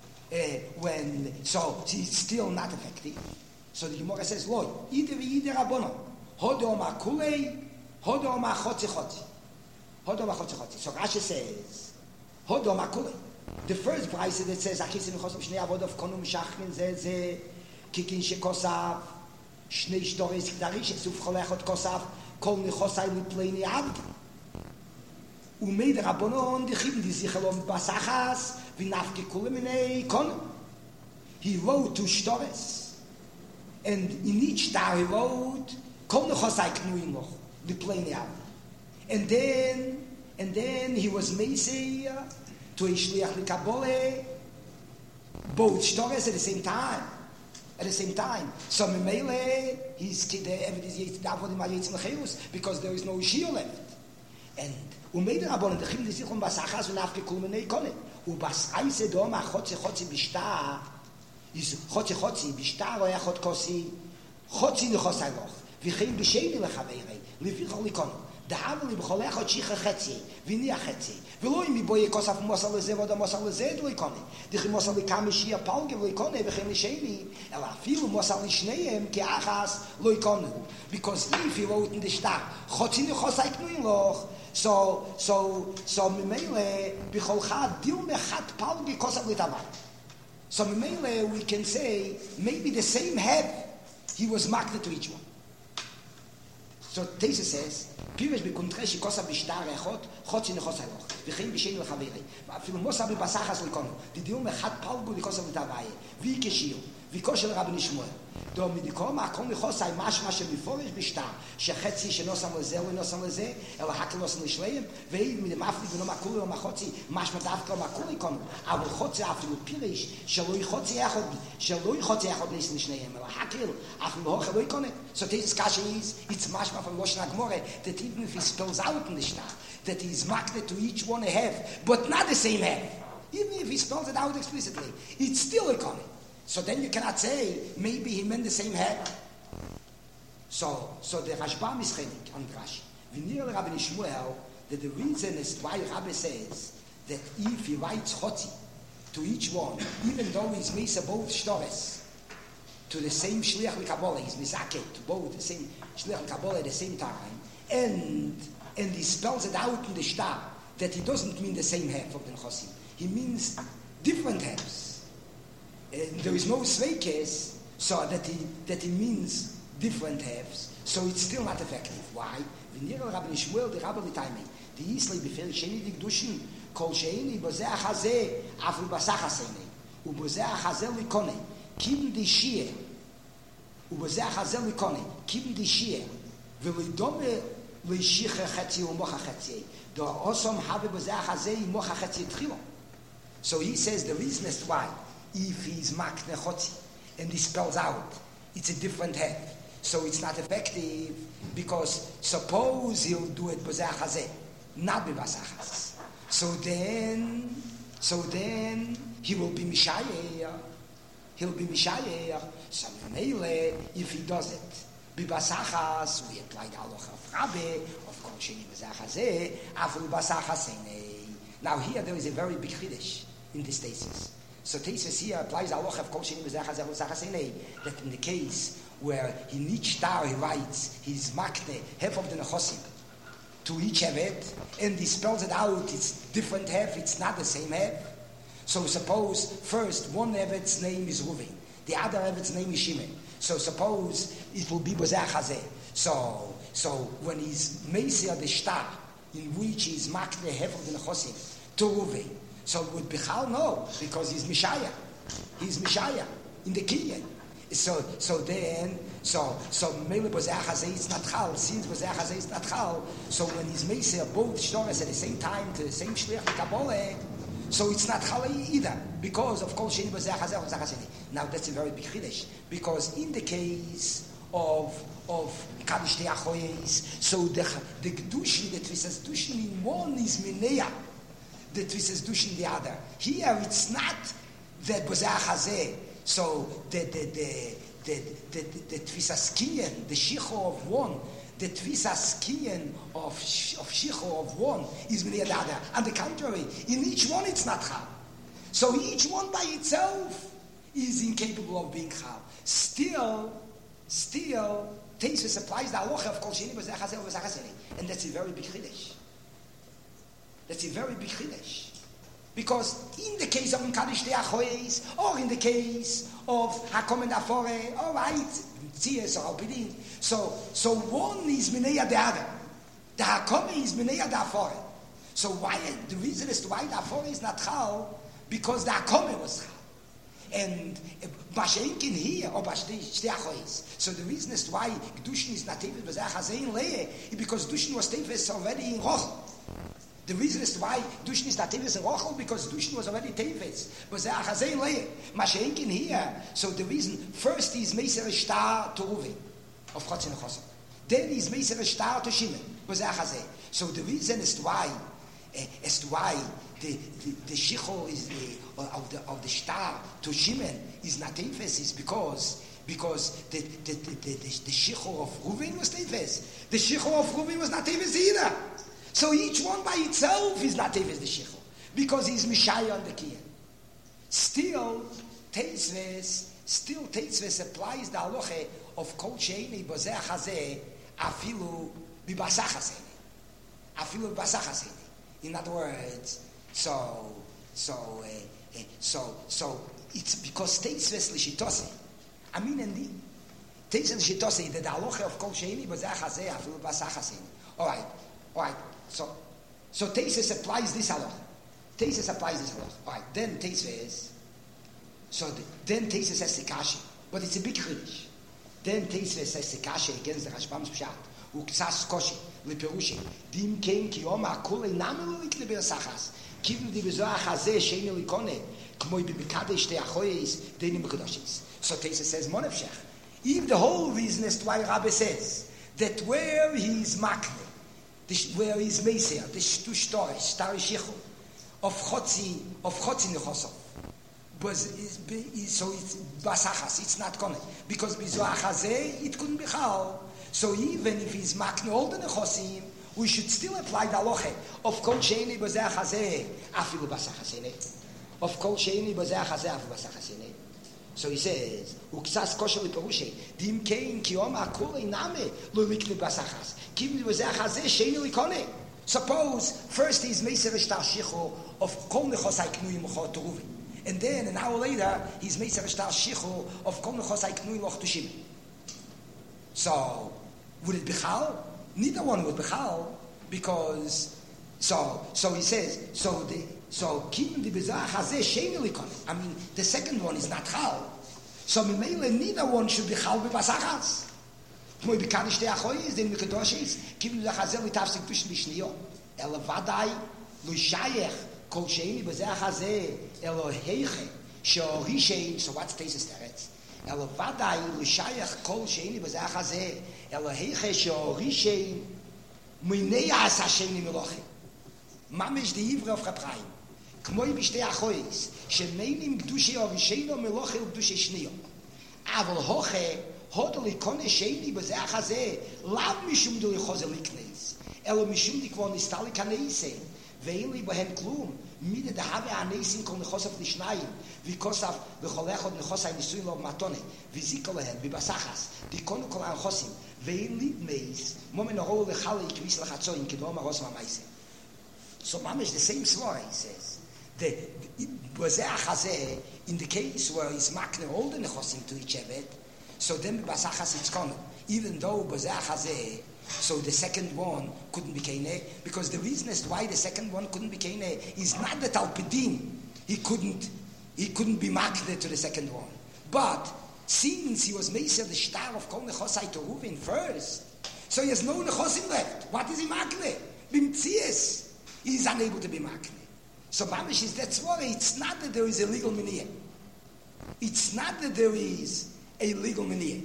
Evet, so he's still not effective. So the Gemara says, Lo, either Rabbanon, Hodo Makulei, Hodo ma chotzi chotzi. So Rashi says, Hodo ma kule. The first price that says, Achis in chosov shnei avodov konu mishachrin ze kikin shekosav shnei shtoris kdarish esuf cholechot kosav kol nechosai lipleni avdi. Umei the Rabbanon dichim di zichelom basachas v'nafki kule minei konu. He wrote to shtoris, and in each star he wrote kol nechosai knuim loch. The plane out, and then he was Mesei to a shliach likabole, both stores at the same time. So Memele, he's the evidence is davod imayitz lechayus because there is no shiur left. And umei the Rabbanon dechim desichum basachas v'nafke kulmenei kone ubas aise dom achotzi b'shtar is chotzi b'shtar lo yachot kosi chotzi nechosai loch v'chein b'sheni lechaveirei. Lefichol ikonu. Dahavli b'cholechot shicha chetzi, v'niach chetzi. V'loi mi boye kosaf mosal lezeh v'oda mosal lezeh do ikoni. Dichi mosal likam shia palge v'ikoni v'chem l'sheni. Ela afilu mosal l'shneihem ke'achas lo ikonu. Because if he wrote in the star, chotzi nechosai knuin loch, so mimele b'cholcha dil mechat palge kosaf l'tavai. So mimele we can say maybe the same head he was marked to each one. So Teisa says, Pirish b'kuntreshi kosa b'shtar echot, chotzi nechosai loch, v'chein b'sheni l'chaverei, v'afilu mosa b'basachas l'ikonu, didium echat palgu l'kosa v'tavaye, v'ikeshir, v'koshel Rabbi Nishmuel. Do midikoma akol nechosai mashma shemiforish b'shtar, shechetzi shenosam lezeh u'nosam lezeh, ela hakel nosam l'shleim, ve'id midemaflik v'no makuli o machotzi, mashma davka o makuli ikonu, avol chotzi afilu pirish, sheloi chotzi echot leis l'shneim, ela hakel, afilu hoche lo ikonu. So this kasha is, it's mashma from Loshen HaGemorah, that even if he spells out in the shtar, that he is marked to each one a half, but not the same half. Even if he spells it out explicitly, it's still a common. So then you cannot say, maybe he meant the same half. So the Rashbam is chelik on Rashi. V'nir Rabbi Nishmuel, that the reason is why Rabbi says that if he writes chotzi to each one, even though he's mesa both shtores, to the same shliach l'kabbalah, he's misake to both the same shliach l'kabbalah at the same time. and he spells it out in the star that he doesn't mean the same half of the Nechosim. He means different halves. And there is no Sveikes, so that he means different halves. So it's still not effective. Why? The Rabbi Shmuel, the Rabbi L'Taimei, the Yislei befel Sheni Dikdushin, Kol Sheini Bozeh Chazeh, Afri Basach Haseinei, Ubozeh Chazeh Likone, Kim Di Shie, Ubozeh Chazeh Likone, Kim Di Shie, Velidome Leishiche Chetzi Umocha Chetzi, Do Osom Habe Bozeh Chazeh Umocha Chetzi Tchilo. So he says the reason as to why, if he's Makne Chotzi, and he spells out, it's a different head. So it's not effective, because suppose he'll do it Bozeh Chazeh, not B'Basachas. So then he will be Mishayeh. He'll be Mishayeh. So if he does it B'Basachas, we apply the halacha of Rabbe, of Kol Sheni Bozeh Chazeh, Afil B'Basachas. Now here there is a very big chiddush in this thesis. So thesis here applies the halacha of Kol Sheni Bozeh Chazeh, that in the case where in each star he writes his makne, half of the nechosim, to each evet, and he spells it out, it's different half, it's not the same half. So suppose first one evet's name is Ruven, the other evet's name is Shimon. So suppose it will be Bozeh Chazeh. So when he's Meisir the star, in which he's makne half of the nechosim, to Ruven, so with Bichal no, because he's Mishaya. He's Mishaya in the Kinyan. So Mele Bozeh Chazeh is not Chal. Since Bozeh Chazeh is not Chal, so when he's Meisir both Shtores at the same time to the same Shliach Kabbalah, so it's not Chal either, because of Kol Sheni Bozeh Chazeh Bozeh Chazeh. Now that's a very big chiddush, because in the case of Kaddish Teachoyes, so the Kedushin, the Tvisas Dushin in one is Minea, the Tvisas Dushin in the other. Here it's not that Bozeh Chazeh. So the Tvisas Kinyan, the Shicho of one, the Tvisas Kinyan of Shicho of one is Minei the other. On the contrary, in each one it's not Chal. So each one by itself is incapable of being Chal. Still, Tesis applies the halacha of Kol Sheni Bozeh Chazeh Bozeh Chazeh, and that's a very big chiddush. Because in the case of Kaddish Teachoyes, or in the case of Hakom and Afore, all right, Tzias or Alpidin, so one is Minei the other. The Hakom is Minei the Afore. So why, the reason as to why the Afore is not Chal, because the Hakom was Chal. And Basheinkin here, or Teachoyes. So the reason as to why Kedushin is not Tevis Bozeh Chazeh in Leah, is because Kedushin was Tevis already in Rochel. The reason is why Dushin is not Tevis and Rochel, because Dushin was already Tevis. But the Achazei Leah, Masha'enkin here. So the reason, first he's Meiser Shtar to Ruven, of Chotzi Nechosim. Then he's Meiser Shtar to Shimon, was the Achazei. So the reason as to why the Shichol is of the Shtar to Shimon is not Tevis, is because the Shichol of Ruven was Tevis. The Shichol of Ruven was not Tevis either. So each one by itself is not Tevis the Shichol, because he's Mishaya on the Kiyan. Still, Teisves applies the halacha of Kol Sheini Bozeh Chazeh afilu b'Basach Haseinei. Afilu b'Basach Haseinei. In other words, so it's because Teisves l'shitose. I mean, indeed, Teisves l'shitose that the halacha of Kol Sheini Bozeh Chazeh afilu b'Basach Haseinei. All right. So Teisves applies this halacha. All right. Then Teisves. Then Teisves says Sikashi, but it's a big chiddush. Then Teisves says Sikashi against the Rashbam's Pshat. Uksas Koshi lePerushi. Dim came ki Oma Kulei Namelu Likleber Sachas. Kivim di Bezoach Hazeh Sheini Likone. Kmoi b'Kadesh Teachoyes Denim B'Kedoshis. So Teisves says Monefshech. If the whole reason is why Rabbi says that where he is makne, where is Meisir, the two stories, Star Shichol, of Chotzi Nechosov, so it's Basachas, it's not Konet. Because Bizoach Hazeh, it couldn't be Chal. So even if he's Makne all the Nechosim, we should still apply the halacha of Kol Sheini Bozeh Chazeh, Afilu Basach Haseinei. Of Kol Sheini Bozeh Chazeh, Afilu Basach Haseinei. So he says, "Uksas kosher liperushe dim kein kiom akule name lo likne basachas kim bezachas sheini likone." Suppose first he's meiser shtar shicho of kol nechosai knuyim chot ruvi, and then an hour later he's meiser shtar shicho of kol nechosai knuyim loch tushim. So would it be chal? Neither one would be chal, because so he says keeping the bezach hazeh sheini likon. I mean, the second one is not chal. So mimele neither one should be chal b'basachas. K'moi b'kadish te'achoyis den mikadoshis keeping the hazeh l'tafsik tushim b'shniyo ela vadai lo shayech kol sheini bezach hazeh elo heiche she'orishein. So what's tesis teretz? Ela vadai lo shayech kol sheini bezach hazeh elo heiche she'orishein minei as Hashem nimelochim. Mamish the Ivra of Chapraim. K'moi b'shtei achoyis she'meinim gdushe orisheino meloche u'gdushe shniyo. Aval hoche hodel ikone sheini b'zeach hazeh lav mishum do lichozel likneis elo mishum dikvon istali kaneise ve'in li bohen klum mide de have aneisin kol nechosaf lishnayim v'kosav v'chol echod nechosai nisuin lo matone v'zikolehem v'basachas dikonu kol anchosim ve'in li meis momen oro lechale ikvis lachatzoin kedom aros mamaise. So mamish the same story, he says. The b'zeach hazeh, in the case where he's makne all the nechosim to each eved, so then b'basachas it's common. Even though b'zeach hazeh, so the second one couldn't be keineh, because the reason as to why the second one couldn't be keineh is not that al pedin he couldn't be makne to the second one, but since he was meiser the shtar of kol nechosai to Reuven first, so he has no nechosim left. What is he makne? Bimtzias. He is unable to be makne. So mamish is that's why it's not that there is a legal miniyah. It's not that there is a legal miniyah.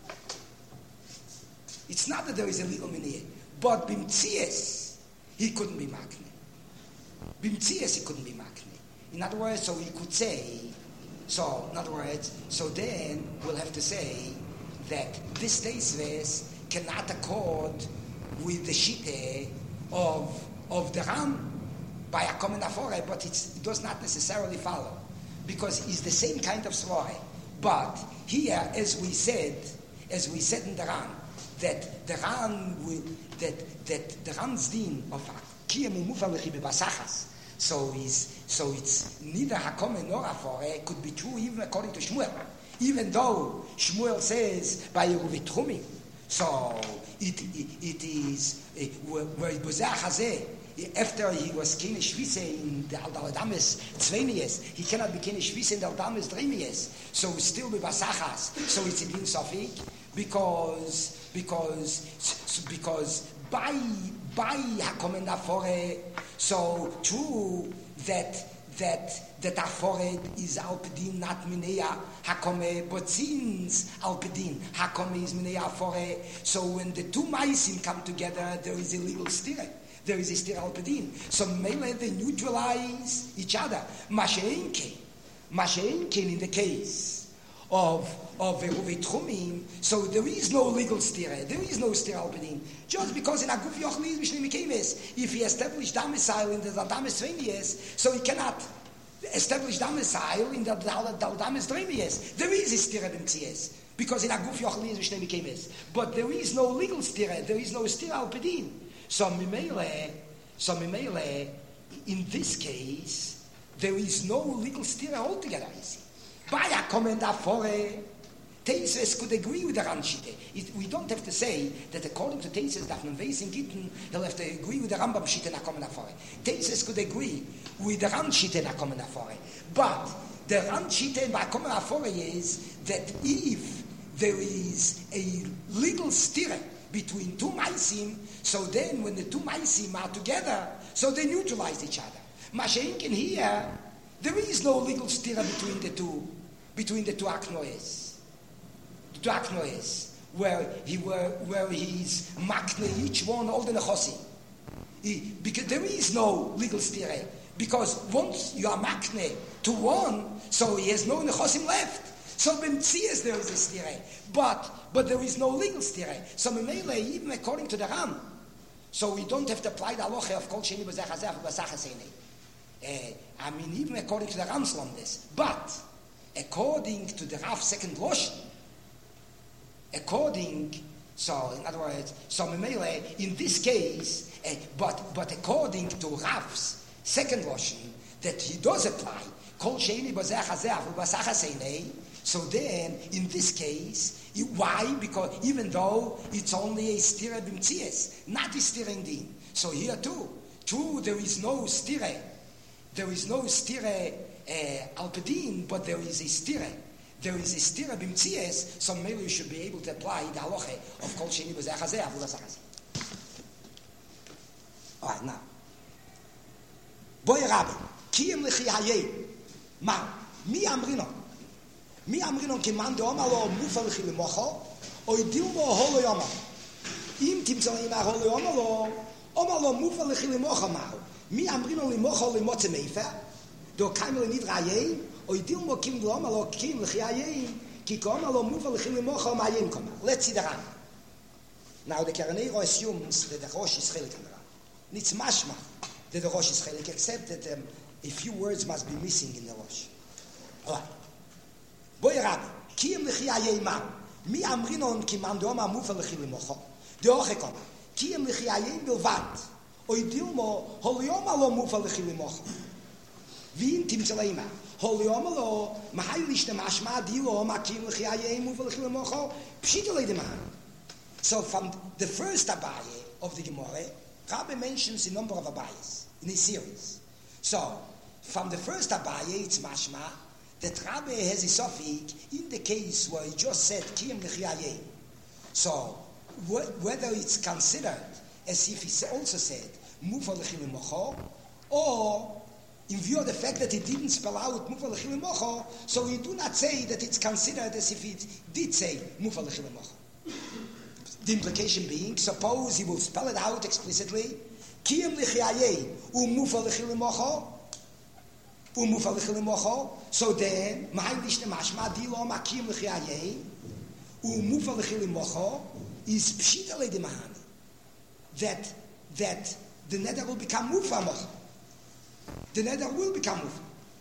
It's not that there is a legal miniyah. But bimtzias, he couldn't be makne. Bimtzias, he couldn't be makne. In other words, so he could say, so then we'll have to say that this teisves cannot accord with the shite of the Ram by a common afore, but it does not necessarily follow, because it's the same kind of svore. But here, as we said in the Ram, that the Ram that the Ram's din of kiyem umufalechi bebasachas, so it's neither hakomen nor afore could be true even according to Shmuel, even though Shmuel says by Yeruvitchumim. So it is where it was after he was kine shvise in the Aldadamis 20 years, he cannot be kine shvise in the Aldadamis 3 years. So still be basachas. So it's a din sofik because by hakomen afore. So true that afore is alpedin not minea hakome, but since alpedin hakome is minea afore, so when the two maisim come together, there is a legal stira. There is a stira alpedin. So mele they neutralize each other. Masheenke in the case of Eruvitchumim, so there is no legal stira. There is no stira alpedin. Just because in Aguf Yochli B'Shnei Mikemes, if he established domicile in the Daldamis 20 years, so he cannot establish domicile in the Daldamis 3 years. There is a stira b'mtzias, because in Aguf Yochli B'Shnei Mikemes. But there is no legal stira. There is no stira alpedin. So mimele, in this case, there is no legal stira altogether, you see. By a comment afore, Teisves could agree with the Ranshite. We don't have to say that according to Teisves, Dafnan Veis in Gittin, he'll have to agree with the Rambam Shite na Komen Afore. Teisves could agree with the Ranshite na Komen Afore. But the Ranshite na Komen Afore is that if there is a legal stira between two Maisim, so then when the two Maisim are together, so they neutralize each other. Masha'inkin here, there is no legal stira between the two Aknoes. Where he's makne each one all the nechosim. Because there is no legal stira. Because once you are makne to one, so he has no nechosim left. So b'mtzias there is a stira, but there is no legal stira. So memele, even according to the Ram, so we don't have to apply the halacha of kol sheni b'zechazeh b'sachasene. I mean, even according to the Ram's this, but according to the Rav second Loshen, so in other words, so Memele, in this case, but according to Rav's second Loshen, that he does apply, Kol Sheini Bazeh Hazeh Avu Basach Haseinei, so then, in this case, why? Because even though it's only a stira b'mtzias, not a stira in din. So here too, there is no stira. There is no stira alpedin, but there is a stira. There is a stira b'mtzias, so maybe you should be able to apply the halacha of kol sheni b'zeh hazeh avu basach hazeh. All right, now. Boy Rabbi, kiyem lechi hayei, ma, mi amrino? Mi amrinon kiman de omalo mufal khil mocho o idilmo holo yama im timzon ima holo omalo mufal khil mocho ma mi amrinon li mocho li motze meifa do kaimel nit raye o idilmo kim do omalo kim lkhaye ki komalo mufal khil mocho ma yem koma. Let's see the ran. Now the Karanero assumes that the Rosh is chelik and ran. It's mashma that the Rosh is chelik, except that a few words must be missing in the Rosh. All right. Boy Rabbi, Kiyem lechi ayim mi amrinon ki man do ma mufal lechi lemocho. De oche koma. Kiyem lechi ayim bilvat. Oy dilmo holiom alo mufal lechi lemocho. Vin tim zelaima. Holiom alo mahaylish de mashma dilo ma kiyem lechi ayim mufal lechi lemocho. Pshitole de man. So from the first abaye of the Gemara, Rabbi mentions a number of abayes in a series. So from the first abaye, it's mashma that Rabbi has a suffix in the case where he just said Kiyem L'chiyayeh. So whether it's considered as if he also said Mufal L'chil Mocho, or in view of the fact that he didn't spell out Mufal L'chil Mocho, so we do not say that it's considered as if he did say Mufal L'chil Mocho. The implication being, suppose he will spell it out explicitly, Kiyem L'chiyayeh Mufal L'chil Mocho, so then, Mahaylish the Mashma, Dilo Makim L'chiyayeh, Mufal L'chil Mocho, is Pshitale de Mahani. That the nether will become Mufa Mocho. The nether will become Mufa.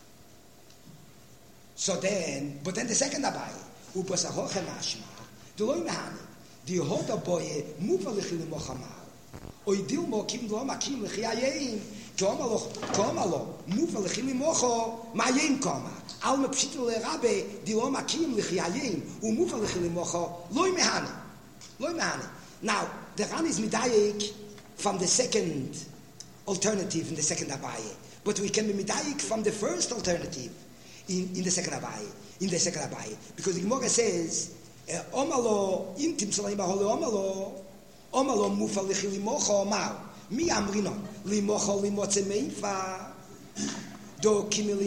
So then, but then the second Abai, Upasahoche Mashma, the Loi Mahani, the Hoda Boye, Mufal L'chil Mocho Mal, Oidilmo Kim Lo Makim L'chiyayeh, Komalo, Mufal L'chil Mocho, Mayim Koma. Alma Pshitale Rabbe, Dilo Makim L'chiyayeh, Mufal L'chil Mocho, Loi Mahani. Now, the Ran is Midayik from the second alternative in the second Abaye. But we can be Midayik from the first alternative in the second Abaye. Because the Gemara says, Omalo, Intim Salayim Bahole Omalo, Mufal L'chil Mocho, Mao. Mi Amrino, Limocho Limotze Meifa, Do Kimili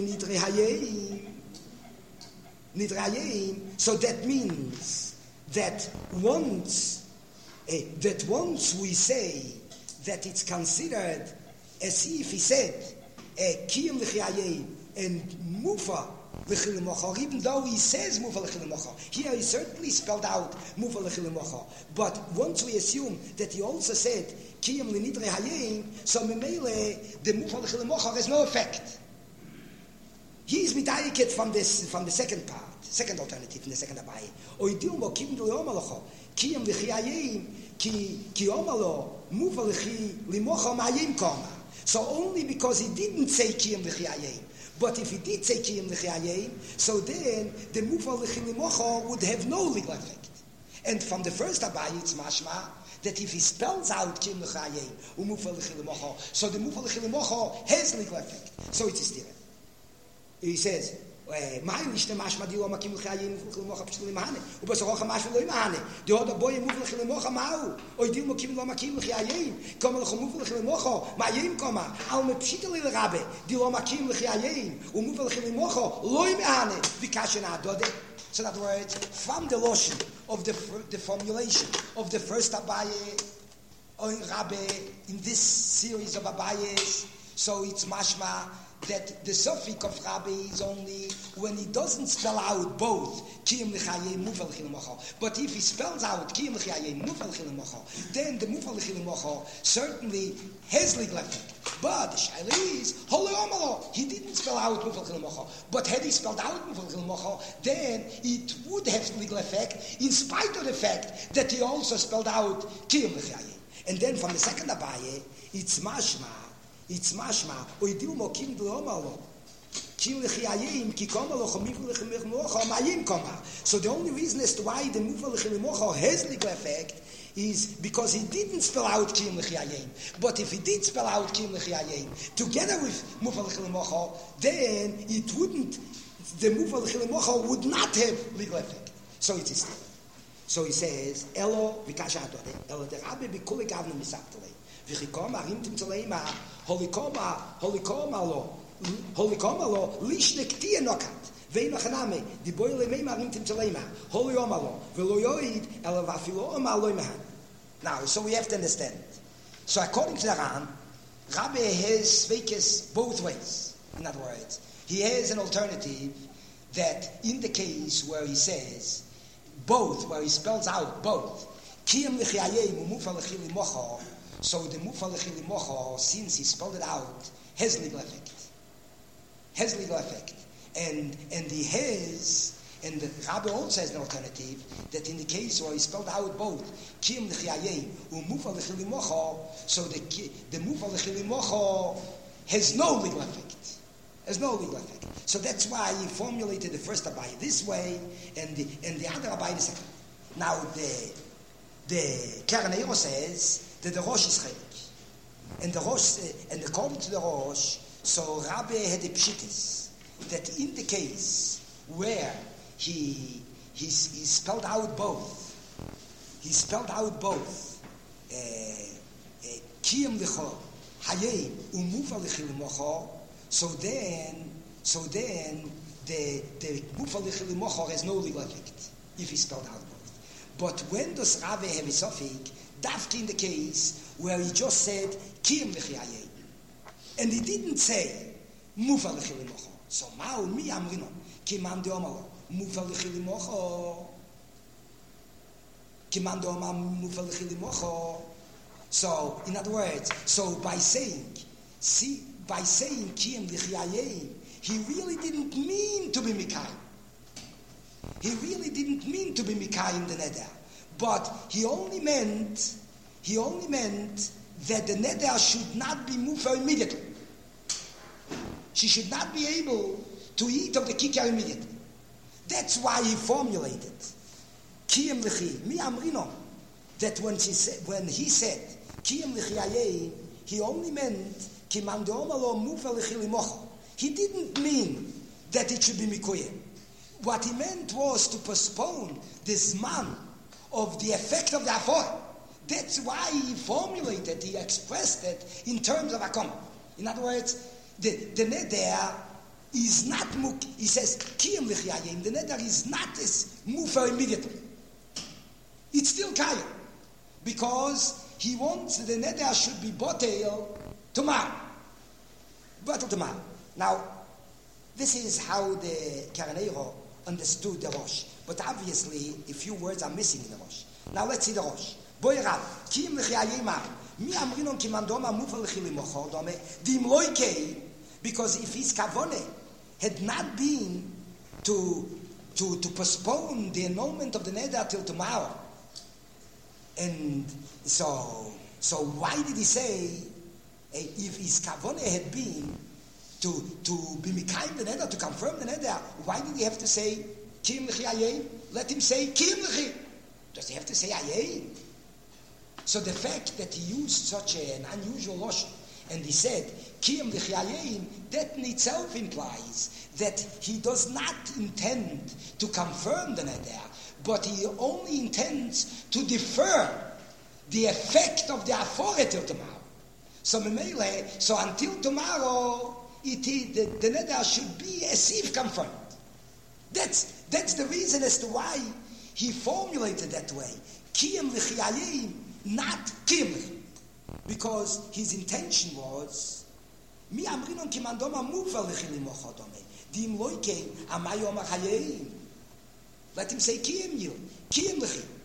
Nidrayim. So that means that once we say that it's considered as if he said Kiyem L'chiyayeh and Mufa L'chil Mocho, even though he says Mufa L'chil Mocho, here he certainly spelled out Mufa L'chil Mocho. But once we assume that he also said Kiyem L'nidre Hayim, so Memele the Mufa L'chil Mocho has no effect. He is midayiket from the second part, second alternative in the second abaye. Oidilmo Kiyem L'yomalocho, Kiyem L'chiyayim, Ki Omalo Mufa L'mocho Mayim Koma. So only because he didn't say Kiyem L'chiyayim. But if he did say Kiyem L'chiyayim, so then the Mufal L'chil Mocho would have no legal effect. And from the first Abaye, it's mashma that if he spells out Kiyem L'chiyayim Mufal L'chil Mocho, so the Mufal L'chil Mocho has legal effect. So it is there. He says, Mahaylish the mashma dilo makim l'chiyayim Mufal L'chil Mocho p'shtil imahane u'basarocha mashma lo imahane the other boy Mufal L'chil Mocho ma'u oidil mokim lo makim l'chiyayim koma l'cho Mufal L'chil Mocho ma'yim koma al mepshita li l'rabe dilo makim l'chiyayim u'Mufal L'chil Mocho lo imahane v'kashen ha'adode. So in other words, from the lotion of the formulation of the first Abaye or Rabbe in this series of Abayes, so it's mashma that the suffix of Rabbi is only when he doesn't spell out both Kiyem L'chiyayim Mufal L'chil Mocho. But if he spells out Kiyem L'chiyayim Mufal L'chil Mocho, then the Mufal L'chil Mocho certainly has legal effect. But the shaila is, Holy Omalo, he didn't spell out Mufal Chil Mocho. But had he spelled out Mufal Chil Mocho, then it would have legal effect, in spite of the fact that he also spelled out Kiyum L'Chayim. And then from the second Abaye, it's mashma, oidil mokim d'omalo. Kiyum L'Chayim, ki koma locho, mifal L'Chayim mocho, mayim koma. So the only reason as to why the Mufal L'Chayim mocho has legal effect is because he didn't spell out Kiyum L'Chayim. But if he did spell out Kiyum L'Chayim together with Mufal L'Chayim mocho, then it wouldn't, the Mufal L'Chayim mocho would not have legal effect. So it is still. So he says, Elo vikasha adore, Elo the Rabbi bikule gavne misaptele, vichikoma rimtim tleima, holikoma lo, lishne ktie nokat, veino chaname, di boile meima rimtim tleima, holioma lo, velo yoid, Elo vafilo oma lo imahan. Now, so we have to understand. So according to the Ran, Rabbi has sveikes both ways. In other words, he has an alternative that in the case where he says, both, where he spells out both, Kiyum L'Chayim Mufal L'Chili Mocho, so the Mufal L'Chili Mocho, since he spelled it out, has legal effect. And he has, and the Rabbi also has an alternative, that in the case where he spelled out both, Kiyum L'Chayim Mufal L'Chili Mocho, so the Mufal L'Chili Mocho has no legal effect. So that's why he formulated the first Abai this way, and the other Abai the second. Now the Karaneiro says that the Rosh is Chelik, and the Rosh, and according to the Rosh, so Rabbi had a pshitis that in the case where he spelled out both, Kiyum L'Cho Hayim Umufal L'Chil Mocho. So then the Mufal L'Chili Mocho has no legal effect if he spelled out both. But when does Rabbi have a suffix, dafki in the case where he just said Kiyum L'Chayim, and he didn't say Mufal L'Chili Mocho. So Ma'u mi amrino Kiman de Omaro Mufal L'Chili Mocho, Kiman de Omar Mufal L'Chili Mocho. So in other words, so by saying Kiyum L'Chayim, he really didn't mean to be Mikayim. He really didn't mean to be Mikayim the Neder. But he only meant that the Neder should not be Mufa immediately. She should not be able to eat of the Kikar immediately. That's why he formulated Kiyum L'Chayim. Mi Amrino, that when he said Kiyum L'Chayim, he only meant he didn't mean that it should be Mikoyim. What he meant was to postpone this man of the effect of the Afor. That's why he expressed it in terms of Akom. In other words, the Neder is not Muk. He says, Kiyum L'Chayim, the Neder is not as Mufa immediately. It's still Kayim. Because he wants the Neder should be Botel tomorrow. Now, this is how the Karaneiro understood the Rosh. But obviously, a few words are missing in the Rosh. Now, let's see the Rosh. Boy Rav, Kiyum L'Chayim mi amrinon kimandoma Mufal L'Chili Mocho dome dim loikei, because if his kavone had not been to postpone the annulment of the neder till tomorrow, and so why did he say, if his kavone had been to be mikayim the neder, to confirm the neder, why did he have to say Kiyum L'Chayim? Let him say Kiyum L'Chayim. Does he have to say Ayim? So the fact that he used such an unusual lotion, and he said Kiyum L'Chayim, that in itself implies that he does not intend to confirm the neder, but he only intends to defer the effect of the authority of tomorrow. So until tomorrow, the neder should be as if confirmed. That's the reason as to why he formulated that way. Kiyum L'Chayim, not Kiyum L'Chayim. Because his intention was, Mi amrinon kimandoma Mufal L'Chili Mocho dome. Dim loike amayom achayim. Let him say Kiyum L'Chayim.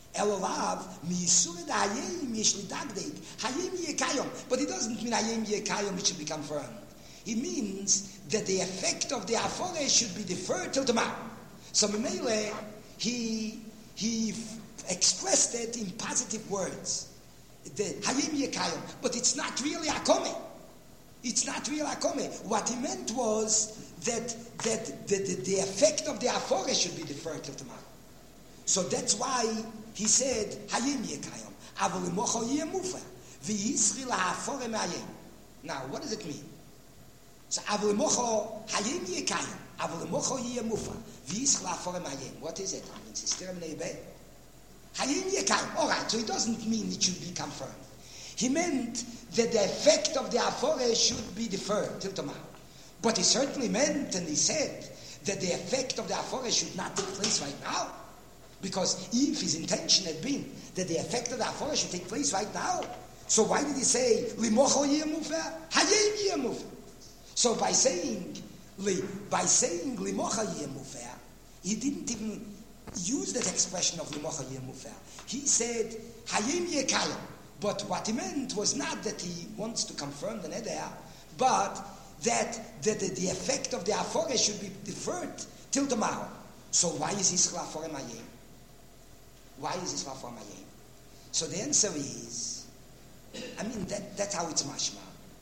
Elolav, Misure da Hayim Yeshli Dagdeg, Hayim Yekayom. But it doesn't mean Hayim Yekayom, it should be confirmed. It means that the effect of the Afore should be deferred till tomorrow. So Mimele, he expressed it in positive words. The Hayim Yekayom, but it's not really Akome. It's not really Akome. What he meant was that the effect of the Afore should be deferred till tomorrow. So that's why he said, Hayim Yekayom, Avol Mocho Yemufa, V'Yisri LaHafore Me'ayim. Now, what does it mean? So, Avol Mocho Hayim Yekayom, Avol Mocho Yemufa, V'Yisri LaHafore Me'ayim. What is it? I mean, it's still Hayim Yekayom. All right, so it doesn't mean it should be confirmed. He meant that the effect of the Afore should be deferred till tomorrow. But he certainly meant, and he said, that the effect of the Afore should not take place right now. Because if his intention had been that the effect of the Afore should take place right now, so why did he say, Limocho Yemufa, Hayim Yemufa? So by saying Limocho Yemufa, he didn't even use that expression of Limocho Yemufa. He said, Hayim Yekayom. But what he meant was not that he wants to confirm the neder, but that the effect of the Afore should be deferred till tomorrow. So why is Yisrael Afore Mayim? Why is Yisrael Afore Mayim? So the answer is, I mean, that's how it's mashma.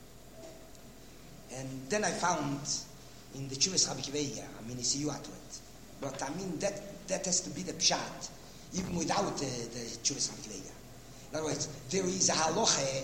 And then I found in the Chuvas Rabbi Kiveya, I mean, it's you at it. But I mean, that has to be the pshat, even without the Chuvas Rabbi Kiveya. In other words, there is a halacha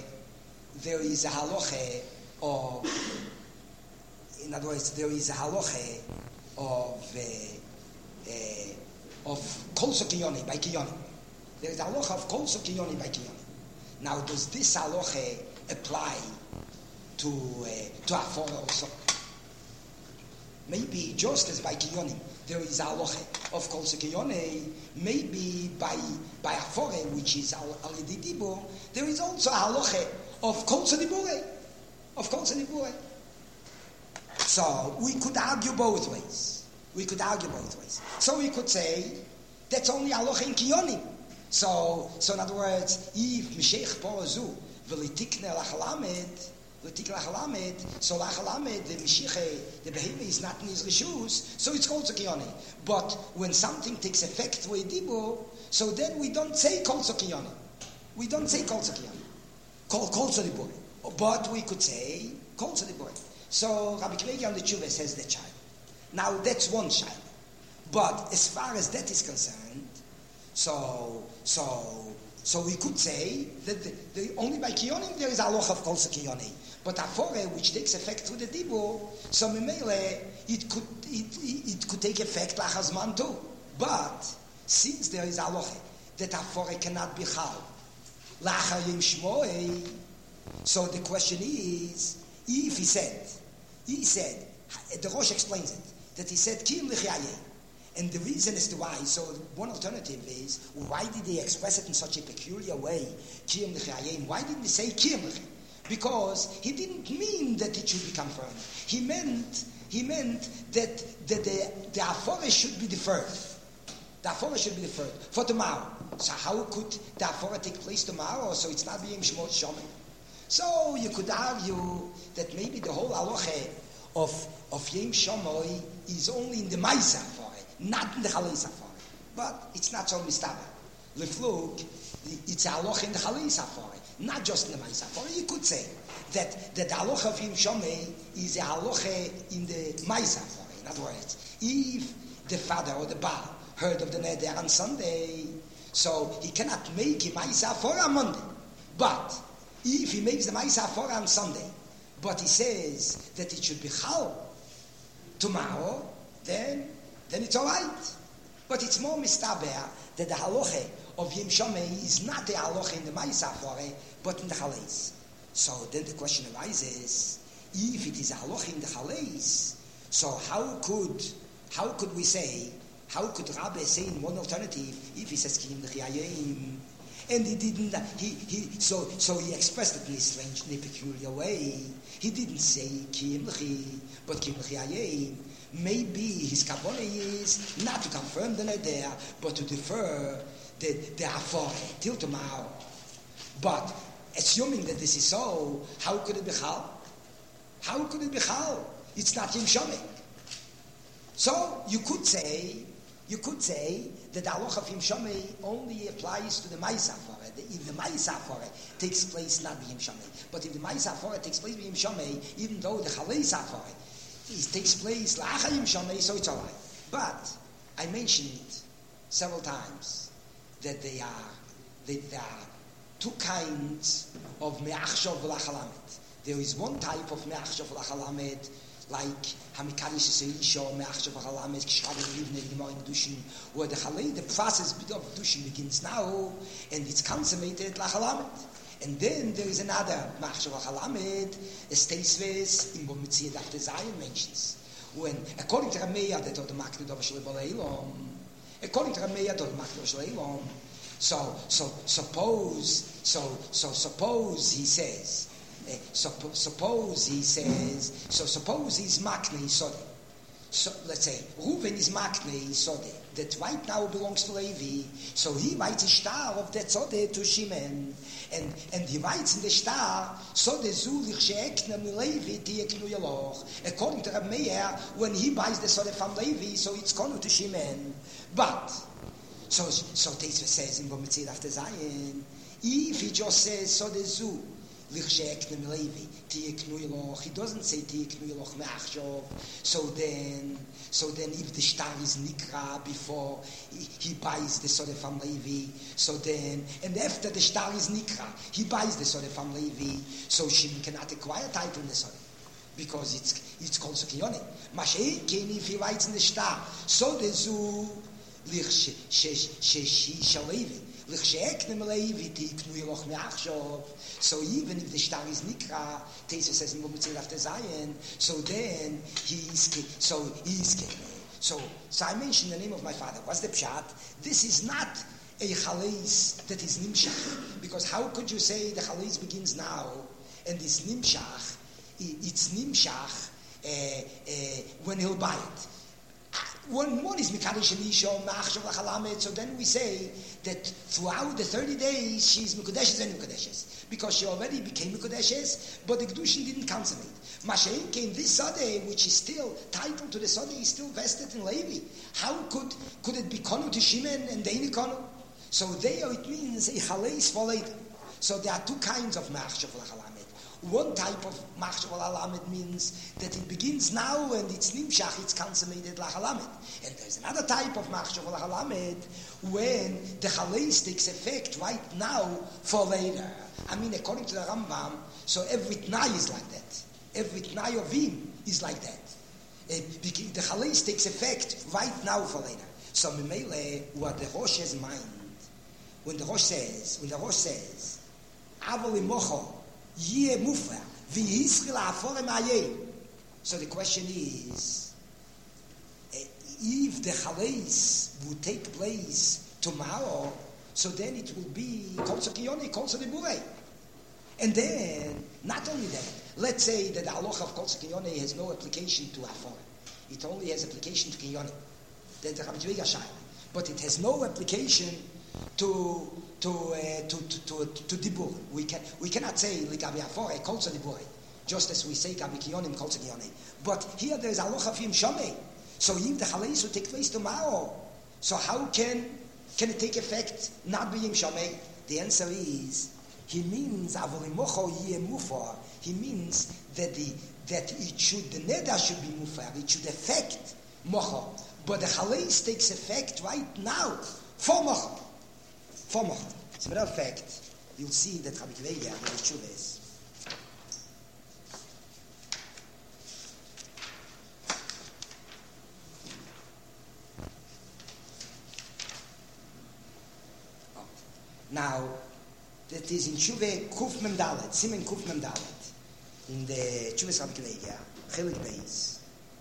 of kol sokiyoni by kiyoni. There is a halacha of kol sokiyoni by kiyoni. Now, does this halacha apply to Afore also? Maybe just as by kiyoni there is a halacha of kol sokiyoni. Maybe by Afore, which is al dibo, there is also a halacha of kol sedibure. So we could argue both ways. So we could say that's only halacha in kiyonim. So in other words, if Mishech Porozu v'litikne lachalamed, so lachalamed the Mishech the behavior is not in his rishus, so it's called kiyoni. But when something takes effect with dibo, so then we don't say kol kiyoni. We don't say kol kiyoni. Kol tzadibur. But we could say kol tzadibur. So Rabbi Kiveya on the Tshuva says that child. Now that's one child. But as far as that is concerned, so we could say that the only by kiyonim there is a halacha of kol kiyoni. But Afore, which takes effect through the dibo, so memele it could take effect lachazman too. But since there is a halacha that Afore cannot be chal lachar yim shmoei, so the question is, if he said, the Rosh explains it, that he said, Kiyum l'chiyayeh. And the reason as to why, so one alternative is, why did he express it in such a peculiar way, Kiyum l'chiyayeh? Why didn't he say Kiyum l'chiyayeh? Because he didn't mean that it should be confirmed. He meant that the Afore should be deferred. The Afore should be deferred for tomorrow. So how could the Afore take place tomorrow? So it's not being Shmot Shomer. So you could argue that maybe the whole halacha of Yom Shomoy is only in the Maisa Afore, not in the Chalais Afore. But it's not so mistaber. Leflug, it's a halacha in the Chalais Afore, not just in the Maisa Afore. You could say that the halacha of Yom Shomoy is a halacha in the Maisa Afore. In other words, if the father or the Baal heard of the neder on Sunday, so he cannot make a Maisa Afore on Monday. But if he makes the Maisa Afore on Sunday, but he says that it should be chal tomorrow, then it's all right. But it's more mistaber that the halacha of Yom Shomer is not the halacha in the Maisa Afore, but in the Chalais. So then the question arises, if it is a halacha in the Chalais, so how could we say, how could Rabbi say in one alternative if he says Kiyum l'chiyayim? And he didn't. So he expressed it in a strange, in a peculiar way. He didn't say Kiyum l'chi, but Kiyum l'chiyayim. Maybe his kavanah is not to confirm the neder, but to defer the afore till tomorrow. But assuming that this is so, how could it be chal? How could it be chal? It's not Yom Shomei. So you could say that the halacha of Yom Shomei only applies to the Ma'aseh Afore. If the Ma'aseh Afore takes place not by Yom Shomei, but if the Ma'aseh Afore takes place by Yom Shomei, even though the Chalei Afore takes place la'achar Yom Shomei, so it's alright. But I mentioned several times that there are two kinds of me'achshav v'lachalamet. There is one type of me'achshav v'lachalamet, like Hamikadish Seisha, me'achshav v'lachalamet, K'shrav v'yivne v'gemar in Kedushin, where the process of Kedushin begins now, and it's consummated lachalamet. And then there is another me'achshav v'lachalamet, a staysves in Bomitziyah Dafte Zion mentions. When, according to Rameya, that of the Maknid of Shalibal Eilom, according to Rameya, that of the Maknid of Shalibal Eilom, so suppose he says, suppose he's Maknei Sode. So let's say Reuven is Maknei Sode that right now belongs to Levi. So he writes a star of that Sode to Shimon, and he writes in the star Sode Zulich Sheekna Levi Tieknu Yaloch. According to Reb Meir, when he buys the Sode from Levi, so it's gone to Shimon. But so Teisva says in Bomitzid after Zion, if he just says Sode Zu. He doesn't say so then if the star is nikra before he buys the soda from Levi, so then and after the star is nikra he buys the soda from Levi, so Shimon cannot acquire title in the soda because it's called Sukiyone. Mashiach, if he writes in the star so the zu Levi. So even if the star is nikra, Teisva says in Bomitzil after Zion, so then he's so I mentioned the name of my father. What's the pshat? This is not a chalais that is nimshach, because how could you say the chalais begins now and it's nimshach? It's nimshach when he'll buy it. One is Mikadish Elisha, Ma'achshav L'chalamet, so then we say that throughout the 30 days she's Mekudeshes and Mekudeshes, because she already became Mekudeshes, but the Kedushin didn't consummate. Mashiach came this Sadeh, which is still titled to the Sadeh, is still vested in Levi. How could it be Konu to Shimon and Deini Konu? So there it means a Chaleis for later. So there are two kinds of Ma'achshav L'chalamet. One type of Machshav Alamed means that it begins now and it's Nimshach, it's consummated Lachalamed. And there's another type of Machshav Alamed when the Chalais takes effect right now for later. I mean, according to the Rambam, so every Tnai is like that. Every Tnai of him is like that. The Chalais takes effect right now for later. So Mimele, what the Rosh has in mind, when the Rosh says, Avali Mocho, so the question is, if the chalais would take place tomorrow, so then it will be kol tzakiyoni, kol tzadibure. And then, not only that, let's say that the halacha of kol tzakiyoni has no application to afore. It only has application to kiyoni. That's the Rabbi Tzvi Yashai. But it has no application to dibur. We cannot say ligabi afore kol tzadibure, just as we say gabi kiyonim kol tzadibure. But here there is halacha of Yom Shomei. So if the chalais will take place tomorrow, so how can it take effect not be Yom Shomei? The answer is he means avolimocho yeh mufar. He means that the neder should be mufar. It should affect mocho, but the chalais takes effect right now for mocho. As a matter of fact, you'll see that Rabbi Kiveya, the Shuvas, now, that is in Shuve Kuf Mem Dalet, Simen Kuf Mem Dalet, in the Shuvas Rabbi Kiveya, Chelik Beis.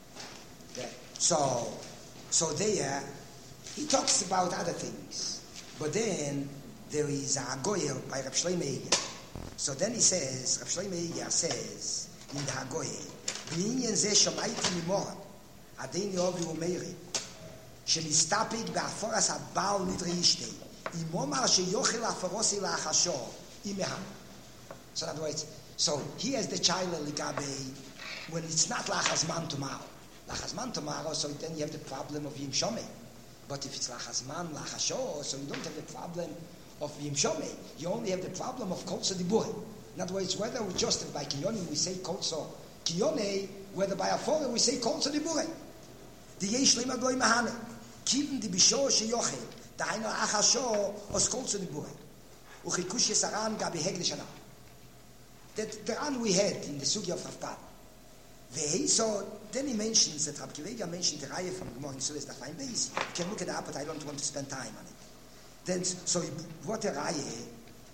So there, he talks about other things. But then there is a Hagoyer by Reb Shlomo Eiger. So then he says, Reb Shlomo Eiger says in the Hagoyer, B'inyan zeh shomayti mimor, adein yovi umeiri, shenistabik be'aforas habal nidre ishtei, So in other words, so he has the child ligabe when it's not lachas man tomorrow. Lachas man tomorrow, so then you have the problem of yim shomei. But if it's lachas man lachasho, so you don't have the problem of yim shomei. You only have the problem of kolso dibure. In other words, whether we just by kiyoni we say kolso kiyone, whether by afore we say kolso dibure. The yesh lema goy mahane. Kiven di bisho sheyoche. Da einer achasho os kolso dibure. Uchikush yesaran gabi hegdeshana. That the one we had in the Sugi of Rafpan. So then he mentions that Rabbi Kiva mentioned the Raya from the morning so is the fine base. You can look it up, but I don't want to spend time on it. Then so he brought a Raya,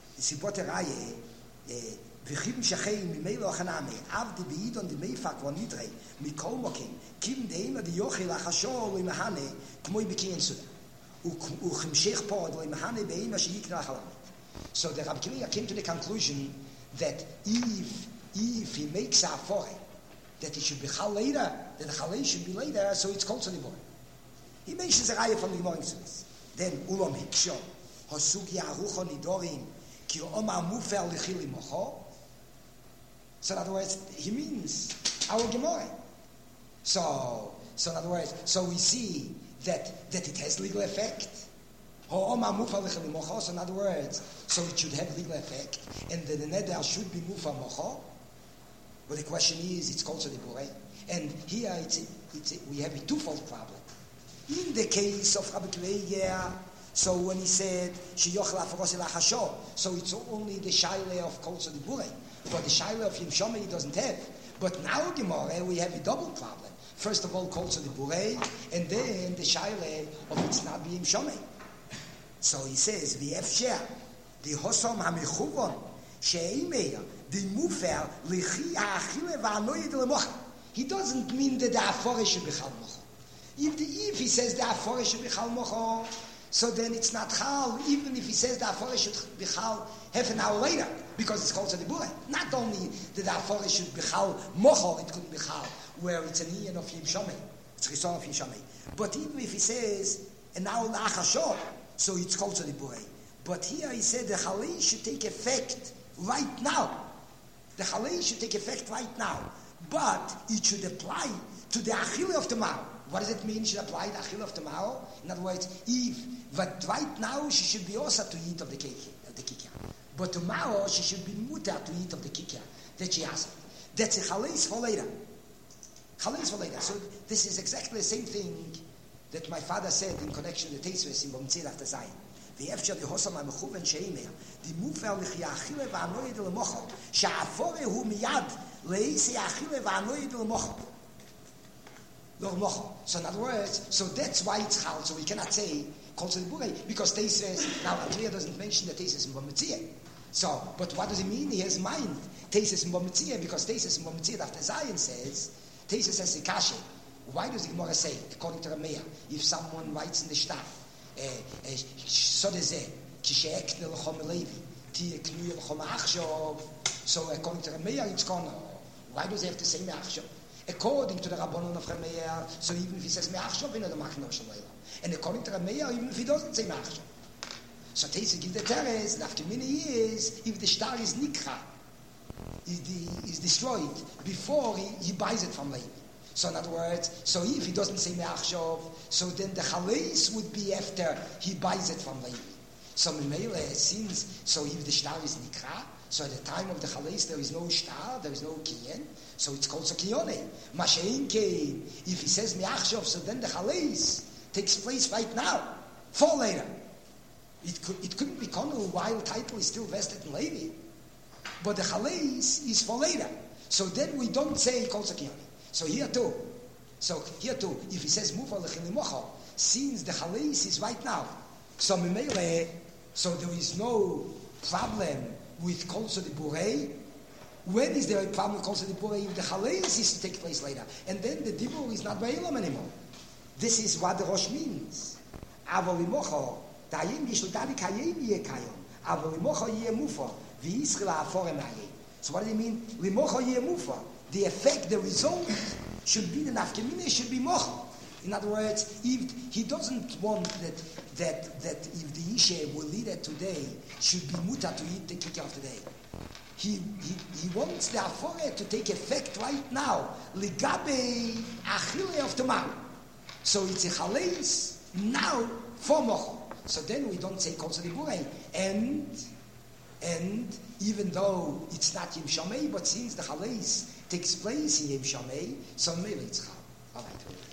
Vichim Shachem Mimelo Haname, Avdi Beid on the Meifak one Nidre, Mikol Mokim, Kim Deima the Yochel Achashol Limahane, Kmoy Bikin Suda, Uchim Sheikh Pod Limahane Beima Shik Nachalam. So the Rabbi Kiva came to the conclusion that if he makes a foray, that it should be chal later, that the chalei should be later, so it's called Tzadibor. He mentions a raya from the morning service. Then ulam hiksho hosugya arucho nidorim ki omar mufer lichili mocho. So in other words, he means our Gemara. So in other words, so we see that it has legal effect. So in other words, so it should have legal effect, and the neder should be mufa mocho. But the question is, it's called Tzadibure, and here we have a twofold problem. In the case of Rabbi Kiva, so when he said sheyochel afaros el achasho, so it's only the shaila of kol Tzadibure, but the shaila of Yim Shomei he doesn't have. But now Gemara we have a double problem. First of all, kol Tzadibure, and then the shaila of it's not Yim Shomei. So he says, "V'efsher the hosom hamichuvon she'eimeir the mufer lichi ha'achile va'anoyed lemocha." He doesn't mean that the afore should be chal mocha. If he says the afore should be chal mocha, so then it's not chal. Even if he says the afore should be chal half an hour later, because it's called tzadibure. Not only that the afore should be chal mocha, it could be chal where it's an iyan of Yim Shomei, it's rison of Yim Shomei. But even if he says an hour la'achashor, so it's called tzadibure. But here he said the chalei should take effect right now. The chalei should take effect right now. But it should apply to the achille of tomorrow. What does it mean? It should apply the achille of tomorrow? In other words, but right now she should be also to eat of the kikya. But tomorrow she should be muta to eat of the kikya that she has. That's a chalei for later. Chalei for later. So this is exactly the same thing that my father said in connection with the Teisves in Bamtzir after Zayin. The Efshar the Hosam HaMechuven Sheimer, the Mufer Lichi Achille V'Anoyed L'Mocho, Sha'afore Hu Miyad Le'isi Achille V'Anoyed L'Mocho. So in other words, so that's why it's Chal, so we cannot say Kol Tzadibure, because Teisves, now Atliya doesn't mention the Teisves in Bamtzir. So, but what does it mean? He has in mind Teisves in Bamtzir, because Teisves in Bamtzir after Zayin says, Teisves says Sikashe. Why does the Gemara say, according to Rameya, if someone writes in the staff, so according to Rameya, it's gone. Why does he have to say Me'achshav? According to the Rabbanon of Rameya, so even if he says Me'achshav, he knows the Machno Shalom. And according to Rameya, even if he doesn't say Me'achshav. So Teisah gives the teres, the Afkemini is, if the star is Nikra, is destroyed before he buys it from Levi. So in other words, so if he doesn't say Me'achshav, so then the Chaleis would be after he buys it from Levi. So Mimele, since, so if the star is Nikra, so at the time of the Chaleis there is no star, there is no Kiyen, so it's called Sakiyone. Mashein Kein, if he says Me'achshav, so then the Chaleis takes place right now, for later. It couldn't be Konu while title is still vested in Levi. But the Chaleis is for later. So then we don't say Kol Sakiyone. So here too, if he says Mufa Lechilimocha, since the Chaleis is right now, so Mimele, so there is no problem with Kol Tzadibure. When is there a problem with Kol Tzadibure? If the Chaleis is to take place later, and then the Dibur is not Ba'ilam anymore. This is what the Rosh means. Avolimocha, Dayim Yishlutari Kayim Yekayim, Avolimocha Yeh Mufa, V'Yisrael Afore Mari. So what does it mean? Limocha Yeh Mufa. The effect, the result, should be the nafkemine, should be mocha. In other words, if he doesn't want that if the Isha will lead it today, should be muta to eat the kikar of today. He wants the afore to take effect right now. Ligabe achille of tomorrow. So it's a chaleis now for mocho. So then we don't say kol sadibure. And even though it's not Yom Shamei, but since the chaleis takes place in Yom Shamei, so maybe it's chal. All right.